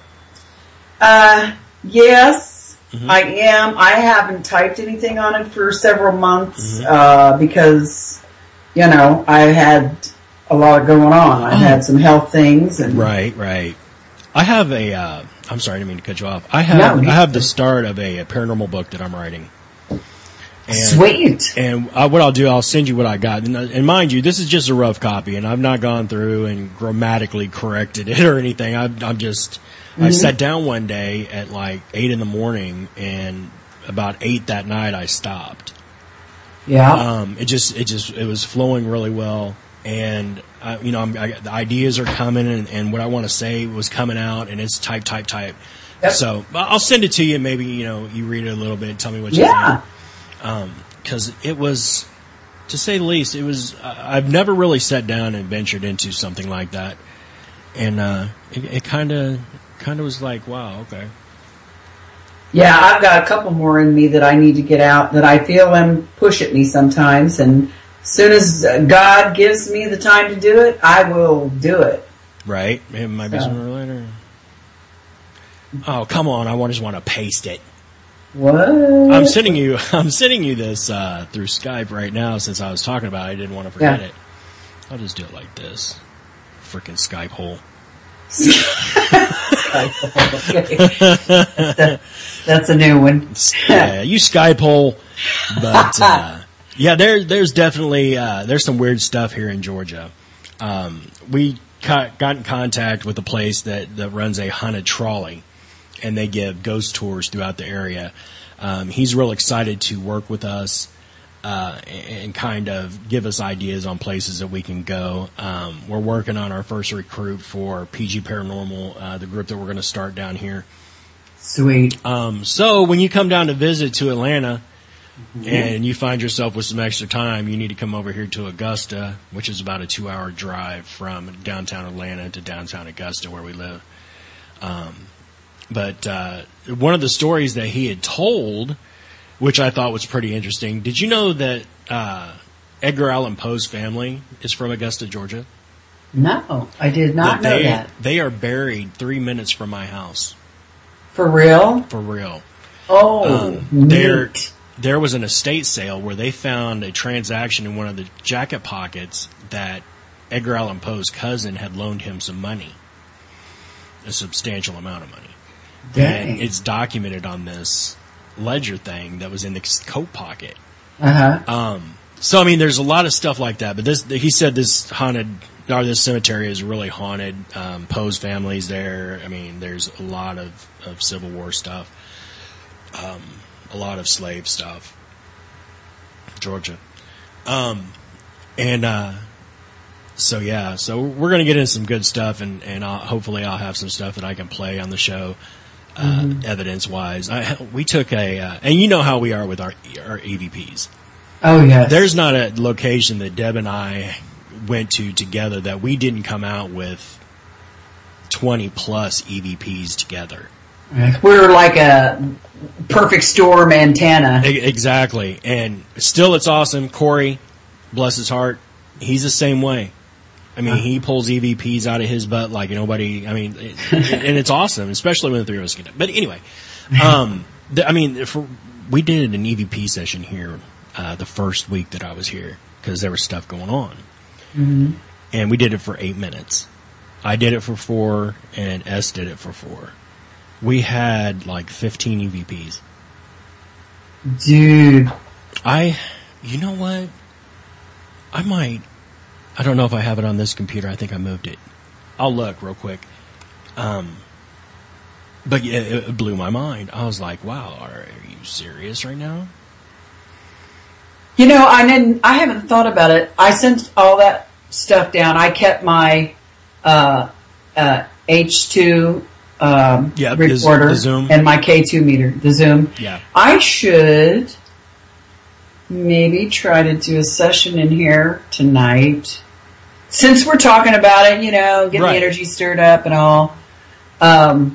Uh, yes. Mm-hmm. I am. I haven't typed anything on it for several months, mm-hmm. uh, because, you know, I had a lot going on. I oh. had some health things and. Right, right. I have a, uh, I'm sorry, I didn't mean to cut you off. I have, no, I have the start of a, a paranormal book that I'm writing. And, Sweet. And I, what I'll do, I'll send you what I got. And, and mind you, this is just a rough copy, and I've not gone through and grammatically corrected it or anything. I've, I'm just, mm-hmm. I sat down one day at like eight in the morning, and about eight that night I stopped. Yeah. Um, it just, it just, it was flowing really well. And, uh, you know, I'm, I, the ideas are coming, and, and what I want to say was coming out, and it's type, type, type. Yep. So I'll send it to you, and maybe, you know, you read it a little bit and tell me what you yeah. think. Um, cause it was, to say the least, it was, uh, I've never really sat down and ventured into something like that. And, uh, it, it kinda, kinda was like, wow, okay. Yeah, I've got a couple more in me that I need to get out that I feel them push at me sometimes. And as soon as God gives me the time to do it, I will do it. Right. It might be so. Sooner or later. Oh, come on. I just want to paste it. What? I'm sending you. I'm sending you this uh, through Skype right now. Since I was talking about it, I didn't want to forget yeah. it. I'll just do it like this. Freaking Skype hole. Skype hole. Okay. That's, a, that's a new one. Yeah, you Skype hole. But uh, yeah, there, there's definitely uh, there's some weird stuff here in Georgia. Um, we got, got in contact with a place that, that runs a haunted trolley, and they give ghost tours throughout the area. Um, he's real excited to work with us uh, and, and kind of give us ideas on places that we can go. Um, we're working on our first recruit for P G Paranormal, uh, the group that we're going to start down here. Sweet. Um, so when you come down to visit to Atlanta, mm-hmm. and you find yourself with some extra time, you need to come over here to Augusta, which is about a two-hour drive from downtown Atlanta to downtown Augusta, where we live. Um, But uh, one of the stories that he had told, which I thought was pretty interesting, did you know that uh, Edgar Allan Poe's family is from Augusta, Georgia? No, I did not that know they, that. They are buried three minutes from my house. For real? For real. Oh, um, there, there was an estate sale where they found a transaction in one of the jacket pockets that Edgar Allan Poe's cousin had loaned him some money, a substantial amount of money. Dang. And it's documented on this ledger thing that was in the coat pocket. Uh-huh. Um, so, I mean, there's a lot of stuff like that. But this, he said this haunted, or this cemetery is really haunted. Um, Poe's family's there. I mean, there's a lot of, of Civil War stuff. Um, a lot of slave stuff. Georgia. Um, and, uh, so, yeah. So, we're going to get into some good stuff, and, and I'll, hopefully I'll have some stuff that I can play on the show. Uh, mm-hmm. Evidence-wise, I, we took a, uh, and you know how we are with our our E V Ps. Oh yes. There's not a location that Deb and I went to together that we didn't come out with twenty plus E V Ps together. We're like a perfect storm antenna. E- Exactly. And still it's awesome. Corey, bless his heart, he's the same way. I mean, he pulls E V Ps out of his butt like nobody, I mean, it, and it's awesome, especially when the three of us get it. But anyway, um, the, I mean, for, we did an E V P session here uh, the first week that I was here because there was stuff going on. Mm-hmm. And we did it for eight minutes. I did it for four, and S did it for four. We had like fifteen E V Ps. Dude. I, you know what? I might, I don't know if I have it on this computer. I think I moved it. I'll look real quick. Um, but yeah, it, it blew my mind. I was like, wow, are, are you serious right now? You know, I didn't, I haven't thought about it. I sent all that stuff down. I kept my, uh, uh, H two, um, Yeah, the- recorder the Zoom. and my K two meter, the Zoom. Yeah. I should maybe try to do a session in here tonight. Since we're talking about it, you know, getting Right. the energy stirred up and all. Um,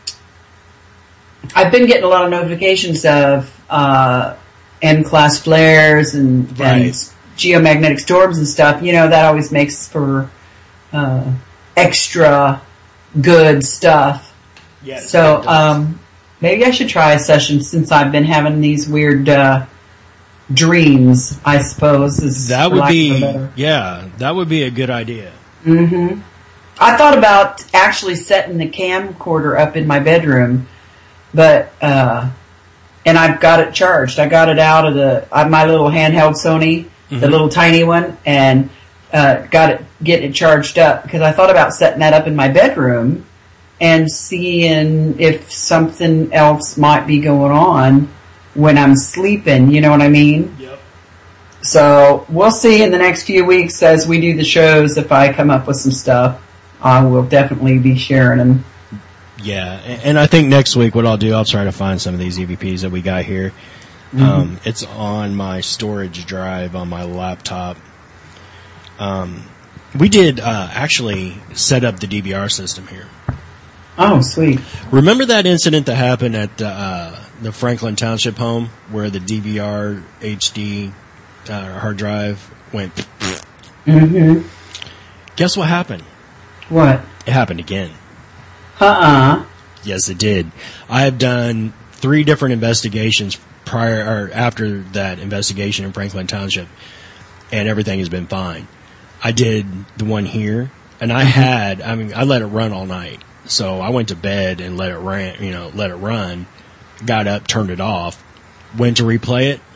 I've been getting a lot of notifications of uh, M-class flares and, Right. and geomagnetic storms and stuff. You know, that always makes for uh, extra good stuff. Yeah. So um, maybe I should try a session since I've been having these weird uh, dreams, I suppose. Is that for would lack of a be, better- yeah, that would be a good idea. Mm-hmm. I thought about actually setting the camcorder up in my bedroom, but uh, and I've got it charged. I got it out of the uh, my little handheld Sony, Mm-hmm. the little tiny one, and uh, got it getting it charged up because I thought about setting that up in my bedroom and seeing if something else might be going on when I'm sleeping. You know what I mean? Yep. So we'll see in the next few weeks as we do the shows. If I come up with some stuff, I will definitely be sharing them. Yeah, and and I think next week what I'll do, I'll try to find some of these E V Ps that we got here. Mm-hmm. Um, it's on my storage drive on my laptop. Um, we did uh, actually set up the D V R system here. Oh, sweet. Remember that incident that happened at uh, the Franklin Township home where the D V R H D uh, hard drive went? Mm-hmm. Guess what happened? What? It happened again. Uh-uh. Yes, it did. I have done three different investigations prior or after that investigation in Franklin Township, and everything has been fine. I did the one here, and I had, I mean, I let it run all night. So I went to bed and let it ran, you know, let it run, got up, turned it off, went to replay it.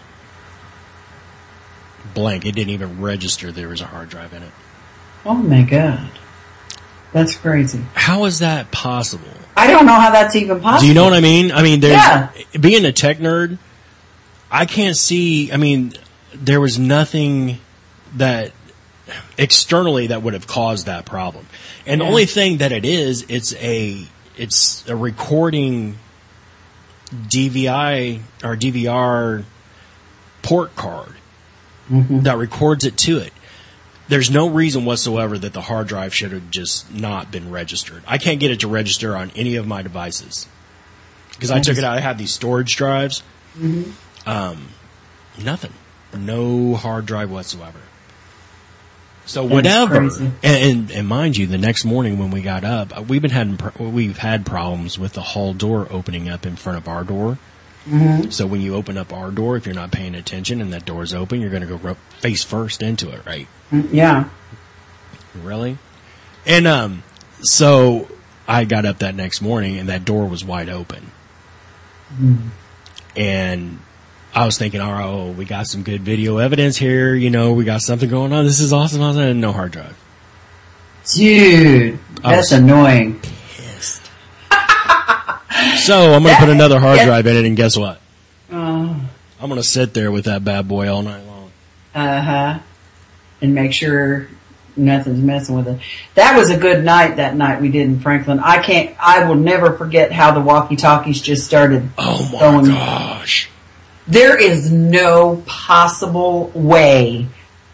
Blank. It didn't even register there was a hard drive in it. Oh, my God. That's crazy. How is that possible? I don't know how that's even possible. Do you know what I mean? I mean, there's Yeah. being a tech nerd, I can't see, I mean, there was nothing that externally that would have caused that problem. And Yeah. the only thing that it is, it's a it's a recording D V I or D V R port card Mm-hmm. that records it to it. There's no reason whatsoever that the hard drive should have just not been registered. I can't get it to register on any of my devices because I took it out. I have these storage drives. Mm-hmm. Um, nothing. No hard drive whatsoever. So That's whatever. crazy. And, and and mind you, the next morning when we got up, we've been having pr- we've had problems with the hall door opening up in front of our door. Mm-hmm. So when you open up our door, if you're not paying attention and that door's open, you're going to go ro- face first into it, right? Yeah. Really? And um, so I got up that next morning and that door was wide open. Mm-hmm. And I was thinking, all right, oh, we got some good video evidence here. You know, we got something going on. This is awesome. I was like, no hard drive. Dude, I that's was annoying. pissed. So I'm going to put another hard Yeah. drive in it, and guess what? Uh, I'm going to sit there with that bad boy all night long. uh-huh. And make sure nothing's messing with it. That was a good night, that night we did in Franklin. I can't, I will never forget how the walkie-talkies just started Oh my going. gosh. There is no possible way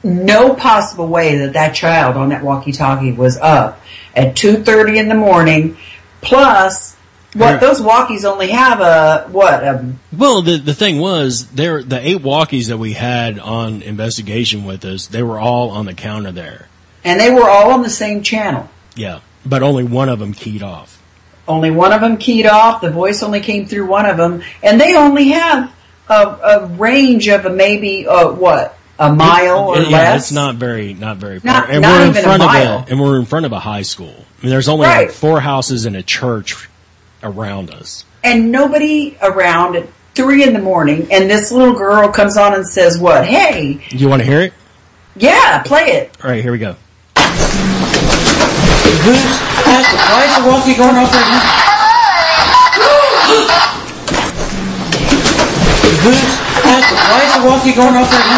no possible way that that child on that walkie-talkie was up at two thirty in the morning. Plus, what those walkies only have a what? A, well, the the thing was, there the eight walkies that we had on investigation with us, they were all on the counter there, and they were all on the same channel. Yeah, but only one of them keyed off. Only one of them keyed off. The voice only came through one of them, and they only have a, a range of a maybe uh, what a mile it, or yeah, less. It's not very, not very far. Not, and not we're even in front a of mile. a, and we're in front of a high school. I mean, there's only Right. like four houses and a church around us, and nobody around at three in the morning. And this little girl comes on and says, "What? Hey, Do you want to hear it? yeah, play it." All right, here we go. Who's why is the walkie going off right now? Who's why is the walkie going off right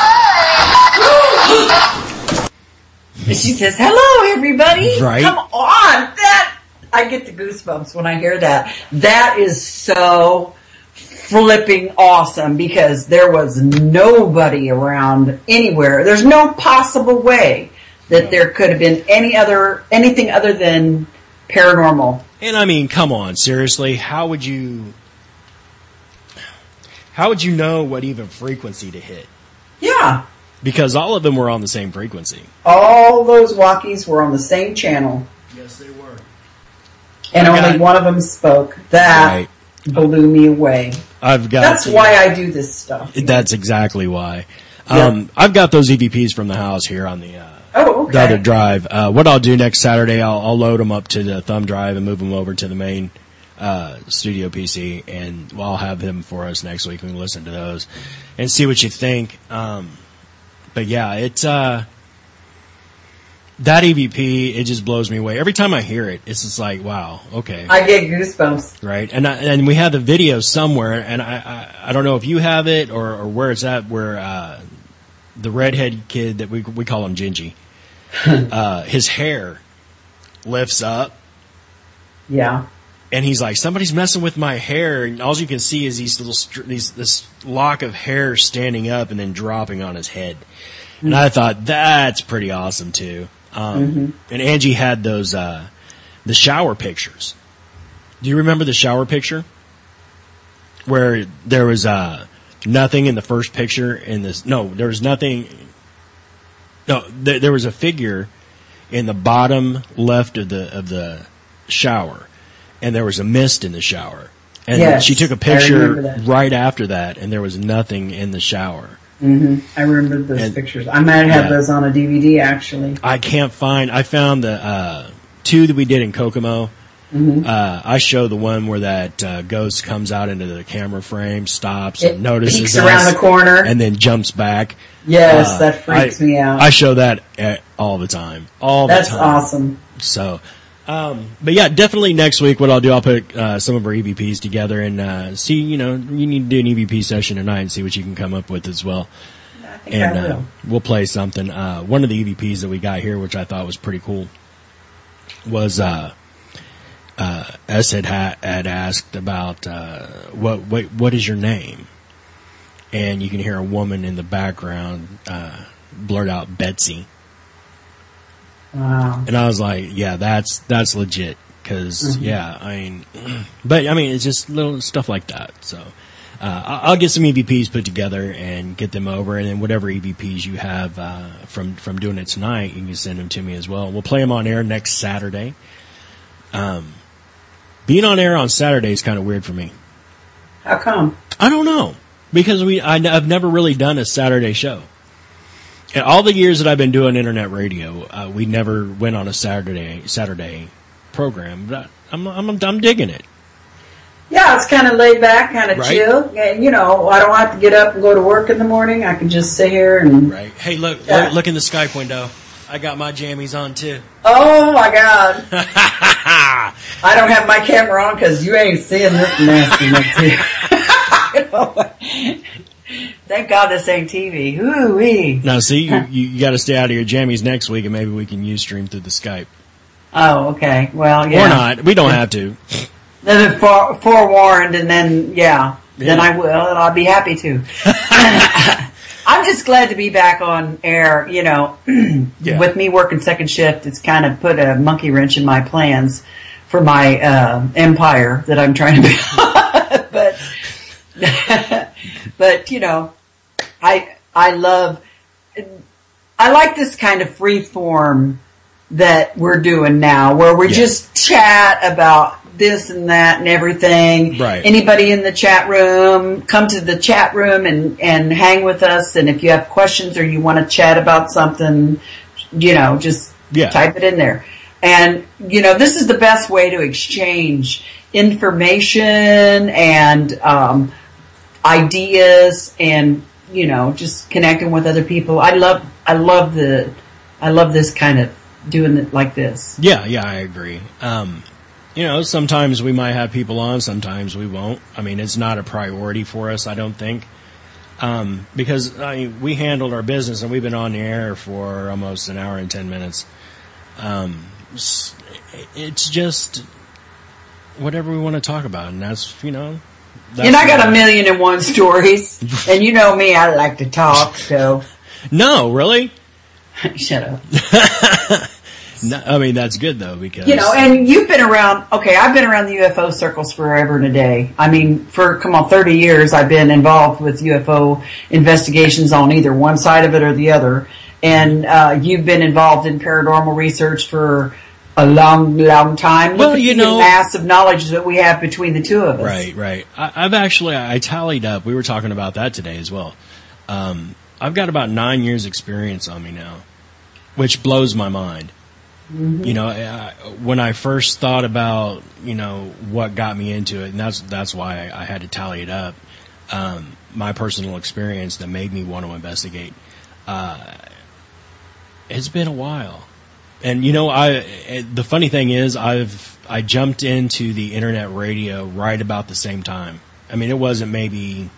now? And she says, "Hello, everybody." Right. Come on, that I get the goosebumps when I hear that. That is so flipping awesome because there was nobody around anywhere. There's no possible way that there could have been any other anything other than paranormal. And I mean, come on, seriously, how would you, how would you know what even frequency to hit? Yeah. Because all of them were on the same frequency. All those walkies were on the same channel. Yes, they were. And I only got- one of them spoke. That Right. blew me away. I've got. That's why I do this stuff. That's exactly why. Yeah. Um, I've got those E V Ps from the house here on the, uh, Oh, okay. the other drive. Uh, what I'll do next Saturday, I'll, I'll load them up to the thumb drive and move them over to the main uh, studio P C, and I'll have them for us next week. We can listen to those and see what you think. Um, but yeah, it's uh, that E V P. It just blows me away every time I hear it. It's just like, wow, okay. I get goosebumps. Right, and I, and we have the video somewhere, and I, I I don't know if you have it or, or where it's at. Where uh, the redhead kid that we we call him Gingy, uh, his hair lifts up, Yeah. and he's like, somebody's messing with my hair, and all you can see is these little str- these this lock of hair standing up and then dropping on his head, and I thought that's pretty awesome too. Um, Mm-hmm. And Angie had those uh, the shower pictures. Do you remember the shower picture where there was uh, nothing in the first picture? In this, no, there was nothing. No, there, there was a figure in the bottom left of the of the shower, and there was a mist in the shower. And Yes, she took a I picture remember that. right after that, and there was nothing in the shower. hmm I remember those And- pictures. I might have yeah. those on a D V D, actually. I can't find. I found the uh, two that we did in Kokomo. Mm-hmm. Uh, I show the one where that uh, ghost comes out into the camera frame, stops, It and notices peeks us, around the corner. and then jumps back. Yes, Uh, that freaks I, me out. I show that uh, all the time. All That's the time. awesome. So, um, but yeah, definitely next week. What I'll do, I'll put uh, some of our E V Ps together and uh, see. You know, you need to do an E V P session tonight and see what you can come up with as well. I think And I will. uh, we'll play something. Uh, one of the E V Ps that we got here, which I thought was pretty cool, was uh, uh, S had ha- had asked about uh, what what what is your name, and you can hear a woman in the background uh, blurt out Betsy. Wow. And I was like, yeah, that's that's legit. Because, yeah, I mean, but I mean, it's just little stuff like that. So uh, I- I'll get some E V Ps put together and get them over. And then whatever E V Ps you have uh, from, from doing it tonight, you can send them to me as well. We'll play them on air next Saturday. Um, being on air on Saturday is kind of weird for me. How come? I don't know. Because we I, I've never really done a Saturday show. In all the years that I've been doing internet radio, uh, we never went on a Saturday Saturday program. But I'm I'm I'm digging it. Yeah, it's kind of laid back, kind of Right. chill. Yeah, you know, I don't have to get up and go to work in the morning. I can just sit here and. Right. Hey, look Yeah. look, look in the Skype window. I got my jammies on too. Oh my God! I don't have my camera on because you ain't seeing this nastiness here. Thank God this ain't T V. Ooh wee. Now, see, you, you, you got to stay out of your jammies next week, and maybe we can use stream through the Skype. Oh, okay. Well, yeah. Or not. We don't have to. Then if fore, forewarned, and then yeah, then Yeah. I will. I'll be happy to. I'm just glad to be back on air. You know, Yeah. with me working second shift, it's kind of put a monkey wrench in my plans for my uh, empire that I'm trying to build. but, but you know, I I love, I like this kind of free form that we're doing now, where we Yeah. just chat about this and that and everything. Right. Anybody in the chat room, come to the chat room and, and hang with us. And if you have questions or you want to chat about something, you know, just Yeah. type it in there. And, you know, this is the best way to exchange information and um, ideas and, you know, just connecting with other people. I love, I love the, I love this kind of doing it like this. Yeah, yeah, I agree. Um, you know, sometimes we might have people on, sometimes we won't. I mean, it's not a priority for us, I don't think. Um, because I mean, we handled our business and we've been on the air for almost an hour and ten minutes. Um, it's just whatever we want to talk about, and that's, you know. That's And I got a million and one stories, and you know me, I like to talk, so. No, really? Shut up. No, I mean, that's good, though, because. You know, and you've been around, okay, I've been around the U F O circles forever and a day. I mean, for, come on, thirty years I've been involved with U F O investigations on either one side of it or the other. And, uh, you've been involved in paranormal research for a long, long time. Look Well, at you the know- massive knowledge that we have between the two of us. Right, right. I, I've actually, I tallied up, we were talking about that today as well. Um, I've got about nine years experience on me now, which blows my mind. Mm-hmm. You know, I, when I first thought about, you know, what got me into it, and that's that's why I, I had to tally it up, um, my personal experience that made me want to investigate. Uh, it's been a while. And, you know, I the funny thing is I've I jumped into the internet radio right about the same time. I mean, it wasn't maybe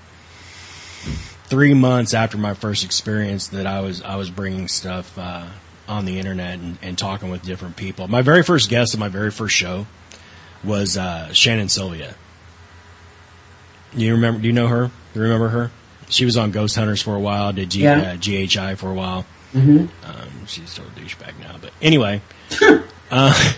three months after my first experience that I was I was bringing stuff uh, on the internet and, and talking with different people. My very first guest at my very first show was uh, Shannon Sylvia. You remember? Do you know her? Do you remember her? She was on Ghost Hunters for a while. Did G, Yeah. uh, G H I for a while. Mm-hmm. Um, she's still a douchebag now, but anyway. uh,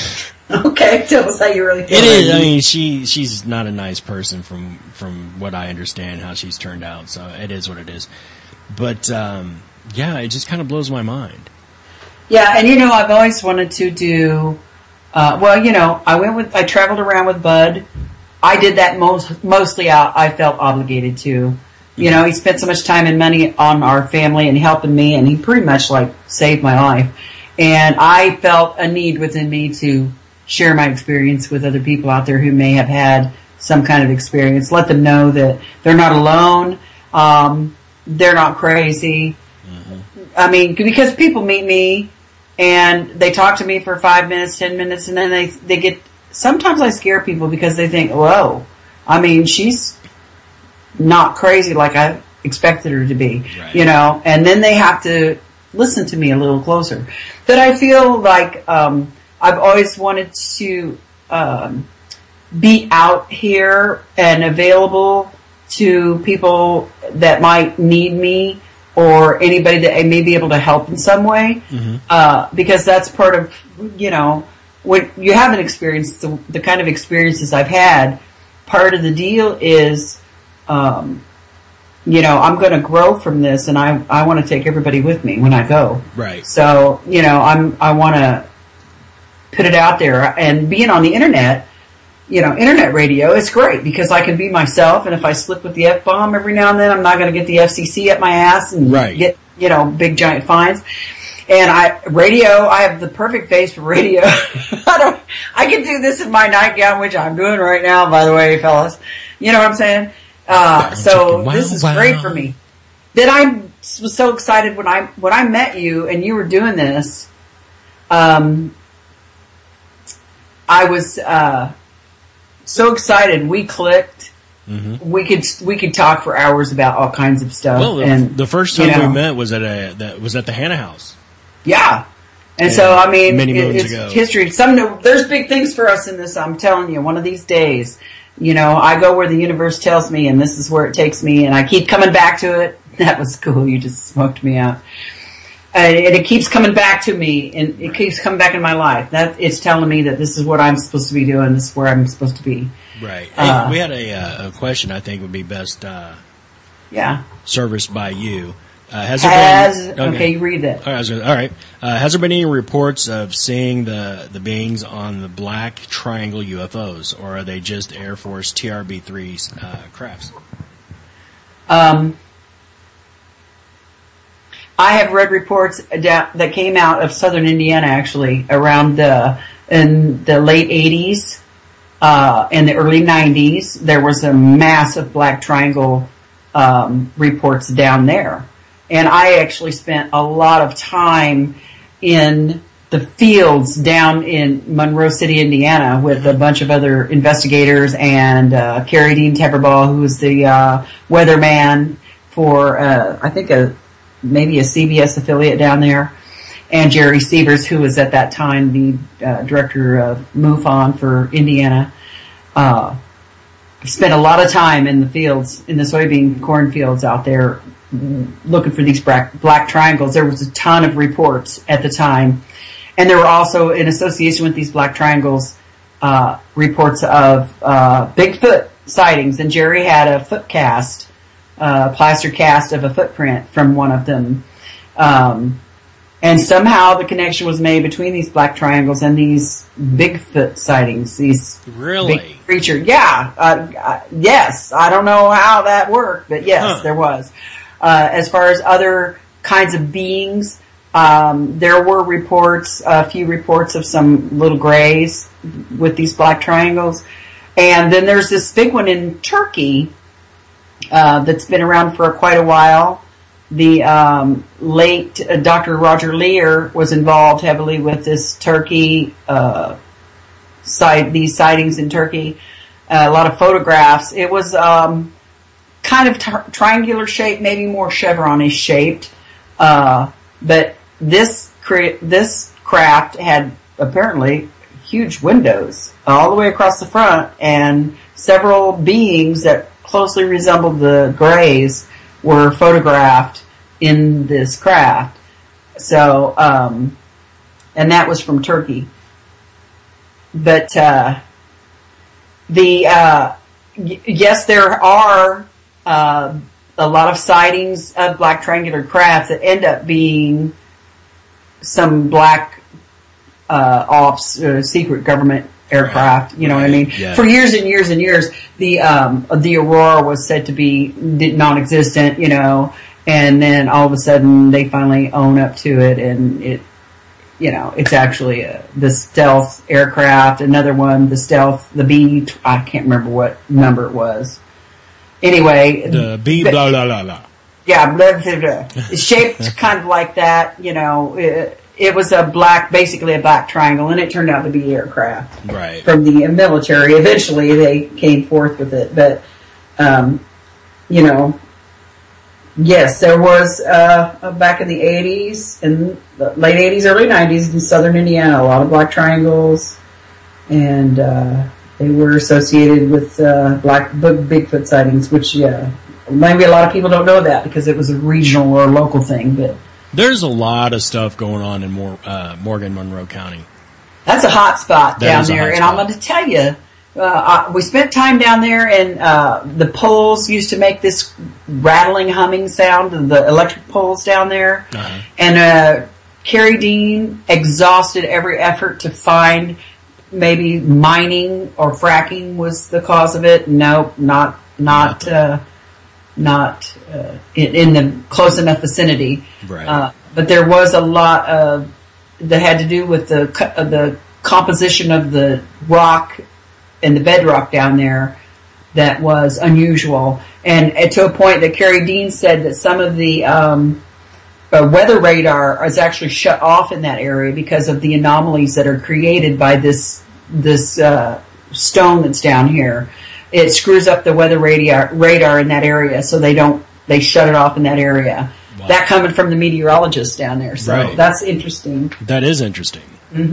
Okay, tell us how you really feel. It is. I mean, she she's not a nice person from from what I understand how she's turned out. So it is what it is. But um, yeah, it just kind of blows my mind. Yeah, and you know, I've always wanted to do. Uh, well, you know, I went with. I traveled around with Bud. I did that most mostly. out. I felt obligated to. You know, he spent so much time and money on our family and helping me, and he pretty much like saved my life. And I felt a need within me to share my experience with other people out there who may have had some kind of experience. Let them know that they're not alone. Um, they're not crazy. Mm-hmm. I mean, because people meet me and they talk to me for five minutes, ten minutes, and then they they get. Sometimes I scare people because they think, "Whoa, I mean, she's not crazy like I expected her to be," Right. you know. And then they have to listen to me a little closer. But I feel like um, I've always wanted to um, be out here and available to people that might need me or anybody that may be able to help in some way. Mm-hmm. Uh, because that's part of, you know, when you have an experience, the, the kind of experiences I've had, part of the deal is, um, you know, I'm going to grow from this, and I I want to take everybody with me when I go. Right. So, you know, I'm I want to put it out there, and being on the internet, you know, internet radio, it's great because I can be myself, and if I slip with the F bomb every now and then, I'm not going to get the F C C up my ass and Right. get, you know, big giant fines. And I radio, I have the perfect face for radio. I don't, I can do this in my nightgown, which I'm doing right now, by the way, fellas. You know what I'm saying? Uh, so Wow, this is wow. great for me. That I was so excited when I when I met you and you were doing this. Um, I was uh, so excited. We clicked. Mm-hmm. We could we could talk for hours about all kinds of stuff. Well, the, and the first time you know, we met was at a that was at the Hannah House. Yeah. And Yeah, so, I mean, many it, moons it's ago. history. Some there's big things for us in this. I'm telling you, one of these days, you know, I go where the universe tells me, and this is where it takes me, and I keep coming back to it That was cool. You just smoked me out. Uh, and it keeps coming back to me, and it keeps coming back in my life. That it's telling me that this is what I'm supposed to be doing. This is where I'm supposed to be. Right. Hey, Uh, we had a, uh, a question I think would be best uh, Yeah. serviced by you. Uh, has there Has been, okay. You read that. All right. I was gonna- all right. Uh, has there been any reports of seeing the, the beings on the Black Triangle U F Os, or are they just Air Force T R B three uh, crafts? Um, I have read reports da- that came out of southern Indiana, actually, around the in the late eighties uh, and the early nineties. There was a massive Black Triangle um, reports down there, and I actually spent a lot of time in the fields down in Monroe City, Indiana, with a bunch of other investigators and uh, Carrie Dean Tepperball, who was the uh, weatherman for, uh, I think, a maybe a C B S affiliate down there, and Jerry Sievers, who was at that time the uh, director of MUFON for Indiana. Uh, spent a lot of time in the fields, in the soybean cornfields out there, looking for these black, black triangles. There was a ton of reports at the time. And there were also, in association with these black triangles, uh, reports of uh, Bigfoot sightings. And Jerry had a foot cast, uh, plaster cast of a footprint from one of them. Um, and somehow the connection was made between these black triangles and these Bigfoot sightings. These Really? big creature. Yeah. Uh, uh, yes. I don't know how that worked, but yes, Huh. there was. Uh, as far as other kinds of beings, Um, there were reports, a few reports of some little grays with these black triangles. And then there's this big one in Turkey, uh, that's been around for quite a while. The, um, late uh, Doctor Roger Lear was involved heavily with this Turkey, uh, site, these sightings in Turkey. Uh, a lot of photographs. It was, um, kind of t- triangular shape, maybe more chevron-ish shaped. Uh, but This cra- this craft had apparently huge windows all the way across the front, and several beings that closely resembled the Greys were photographed in this craft. So, um, and that was from Turkey. But uh, the uh, y- yes, there are uh, a lot of sightings of black triangular crafts that end up being some black uh, ops, uh, secret government aircraft. You know what I mean? Yeah. For years and years and years, the um, the Aurora was said to be non-existent. You know, and then all of a sudden they finally own up to it, and it, you know, it's actually a, the stealth aircraft. Another one, the stealth, the B. I can't remember what number it was. Anyway, The B blah blah blah blah. yeah, blah, blah, blah. It's shaped kind of like that, you know. It, it was a black, basically a black triangle, and it turned out to be aircraft Right. from the military. Eventually, they came forth with it, but, um, you know, yes, there was, uh, back in the eighties, and the late eighties, early nineties in southern Indiana, a lot of black triangles, and, uh, they were associated with, uh, black Bigfoot sightings, which, yeah, maybe a lot of people don't know that because it was a regional or local thing, but There's a lot of stuff going on in Mor- uh, Morgan Monroe County. that's a hot spot That down is a there. hot And I'm spot. going to tell you, uh, I, we spent time down there, and uh, the poles used to make this rattling, humming sound, the electric poles down there. Uh-huh. And uh, Carrie Dean exhausted every effort to find maybe mining or fracking was the cause of it. Nope, not not uh, not uh, in, in the close enough vicinity. Right. Uh, but there was a lot of that had to do with the co- uh, the composition of the rock and the bedrock down there that was unusual, and, and to a point that Carrie Dean said that some of the um, uh, weather radar is actually shut off in that area because of the anomalies that are created by this this uh, stone that's down here. It screws up the weather radar radar in that area, so they don't they shut it off in that area. Wow. That coming from the meteorologists down there, so Right. that's interesting. That is interesting.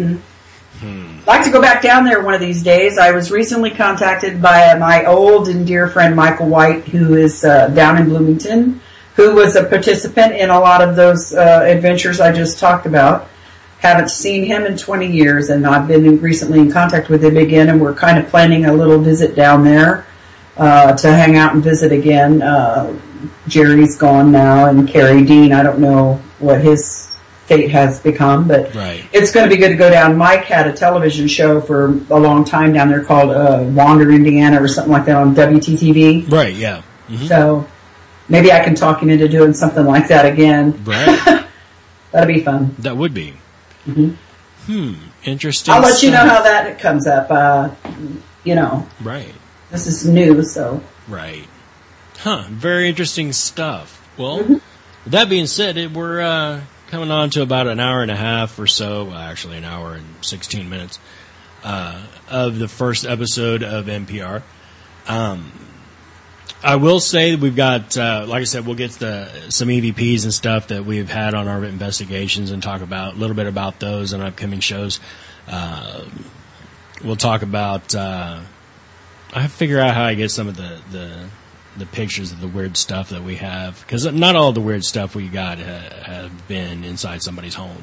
I'd like to go back down there one of these days. I was recently contacted by my old and dear friend Michael White, who is uh, down in Bloomington, who was a participant in a lot of those uh, adventures I just talked about. Haven't seen him in twenty years, and I've been recently in contact with him again, and we're kind of planning a little visit down there uh, to hang out and visit again. Uh, Jerry's gone now, and Carrie Dean, I don't know what his fate has become, but right. It's going to be good to go down. Mike had a television show for a long time down there called uh, Wander, Indiana, or something like that on W T T V. Right, yeah. Mm-hmm. So maybe I can talk him into doing something like that again. Right. That'd be fun. That would be. Mm-hmm. Hmm. Interesting. I'll let stuff. you know how that comes up. Uh, you know. Right. This is new, so. Right. Huh. Very interesting stuff. Well, Mm-hmm. with that being said, it, we're uh, coming on to about an hour and a half or so, well, actually an hour and sixteen minutes, uh, of the first episode of N P R. Um, I will say that we've got, uh, like I said, we'll get the, some E V Ps and stuff that we've had on our investigations and talk about a little bit about those on upcoming shows. Uh, we'll talk about, uh, I have to figure out how I get some of the, the, the pictures of the weird stuff that we have, because not all the weird stuff we got ha- have been inside somebody's home.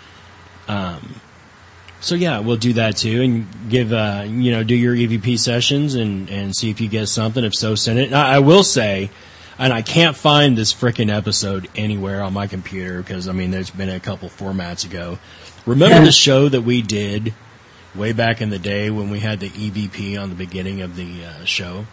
Um, so yeah, we'll do that too, and give uh, you know, do your E V P sessions and, and see if you get something. If so, send it. I, I will say, and I can't find this frickin' episode anywhere on my computer because I mean, there's been a couple formats ago. Remember the show that we did way back in the day when we had the E V P on the beginning of the uh, show?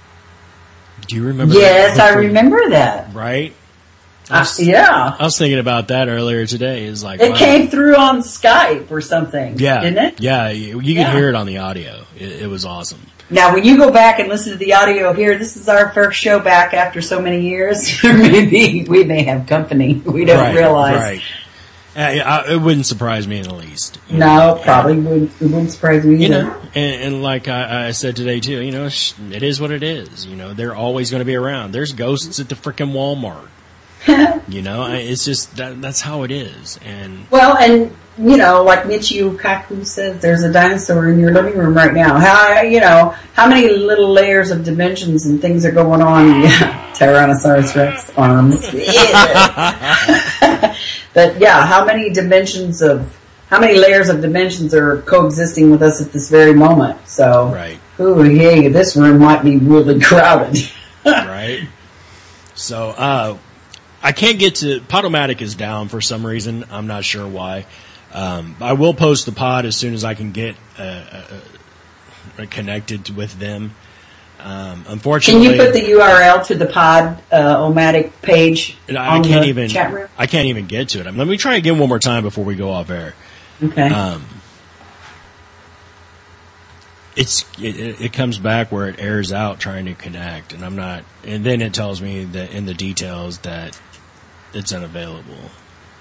Do you remember? Yes, that I remember that. Right? Uh, yeah. I was thinking about that earlier today. It's like It wow. came through on Skype or something, yeah, didn't it? Yeah, you, you Yeah. could hear it on the audio. It, it was awesome. Now, when you go back and listen to the audio here, this is our first show back after so many years. Maybe we may have company. We don't right, realize. Right. Uh, I, it wouldn't surprise me in the least. You No, know? probably wouldn't, it wouldn't surprise me either. You know, and, and like I, I said today too, you know, it is what it is. You know, they're always going to be around. There's ghosts at the frickin' Walmart. You know, I- it's just that that's how it is. And Well, and, you know, like Michio Kaku says, there's a dinosaur in your living room right now. How, you know, how many little layers of dimensions and things are going on? Yeah, Tyrannosaurus Rex arms. Yeah. But, yeah, how many dimensions of, how many layers of dimensions are coexisting with us at this very moment? So, right, ooh, hey, this room might be really crowded. right. So, uh, I can't get to Podomatic is down for some reason. I'm not sure why. Um, I will post the pod as soon as I can get uh, uh, uh, connected with them. Um, unfortunately, Can you put the U R L to the pod uh, Omatic page I, on I can't the even. chat room? I can't even get to it. Let me try again one more time before we go off air. Okay. Um, it's it, it comes back where it airs out trying to connect, and I'm not. And then it tells me that in the details that it's unavailable.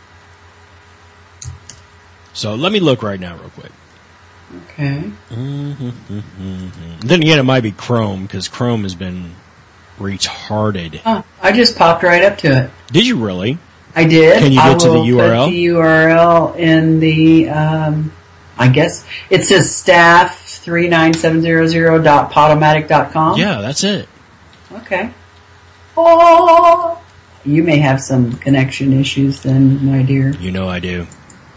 So let me look right now, real quick. Okay. Then again, it might be Chrome because Chrome has been retarded. Oh, I just popped right up to it. Did you really? I did. Can you get I to the will U R L? Put the U R L in the, um, I guess it says staff three nine seven zero zero dot podomatic dot com. Yeah, that's it. Okay. Oh, you may have some connection issues then, my dear. You know I do.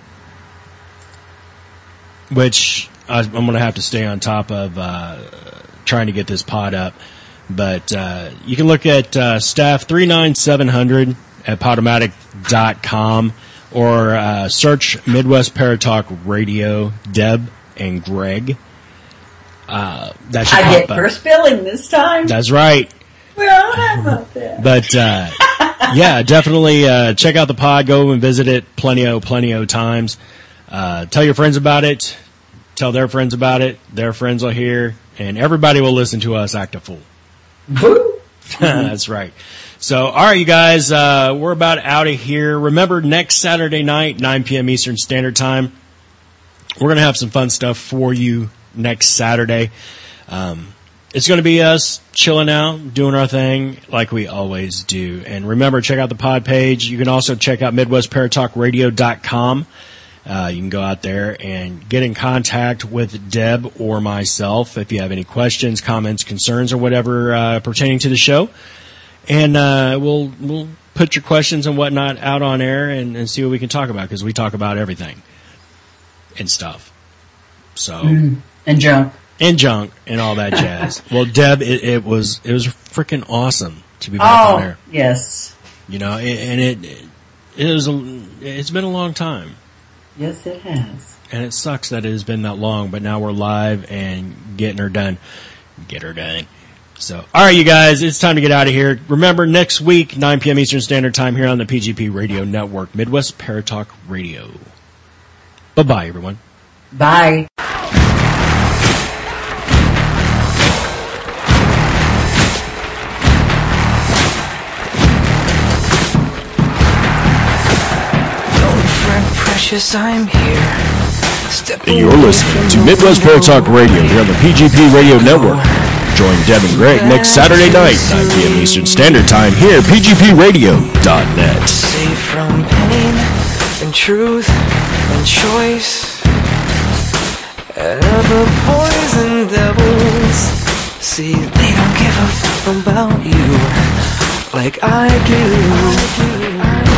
Which I, I'm going to have to stay on top of uh, trying to get this pod up. But uh, you can look at uh, staff three nine seven hundred at podomatic dot com or uh, search Midwest Paratalk Radio, Deb and Greg. Uh, that should I pop get up. first billing this time. That's right. Well, how about that? But uh, yeah, definitely uh, check out the pod. Go and visit it plenty o plenty o times. Uh, tell your friends about it. Tell their friends about it. Their friends will hear, and everybody will listen to us act a fool. That's right. So, all right, you guys, uh, we're about out of here. Remember, next Saturday night, nine p.m. Eastern Standard Time, we're going to have some fun stuff for you next Saturday. Um, it's going to be us chilling out, doing our thing like we always do. And remember, check out the pod page. You can also check out midwest paratalk radio dot com. Uh, you can go out there and get in contact with Deb or myself if you have any questions, comments, concerns, or whatever uh, pertaining to the show. And uh, we'll we'll put your questions and whatnot out on air and, and see what we can talk about, because we talk about everything and stuff. So mm. And junk. And junk and all that jazz. Well, Deb, it, it was it was freaking awesome to be back oh, on there. Yes. You know, and it, it it was a, it's been a long time. Yes, it has. And it sucks that it has been that long, but now we're live and getting her done. Get her done. So, all right, you guys, it's time to get out of here. Remember, next week, nine p.m. Eastern Standard Time here on the P G P Radio Network, Midwest Paratalk Radio. Bye-bye, everyone. Bye. Precious, I'm here. Step And you're listening to Midwest Paratalk Radio here on the P G P Radio Network. Join Deb and Greg next Saturday night, nine p.m. Eastern Standard Time here, P G P radio dot net. Safe from pain and truth and choice and other poison devils. See, they don't give a f*** about you like I do.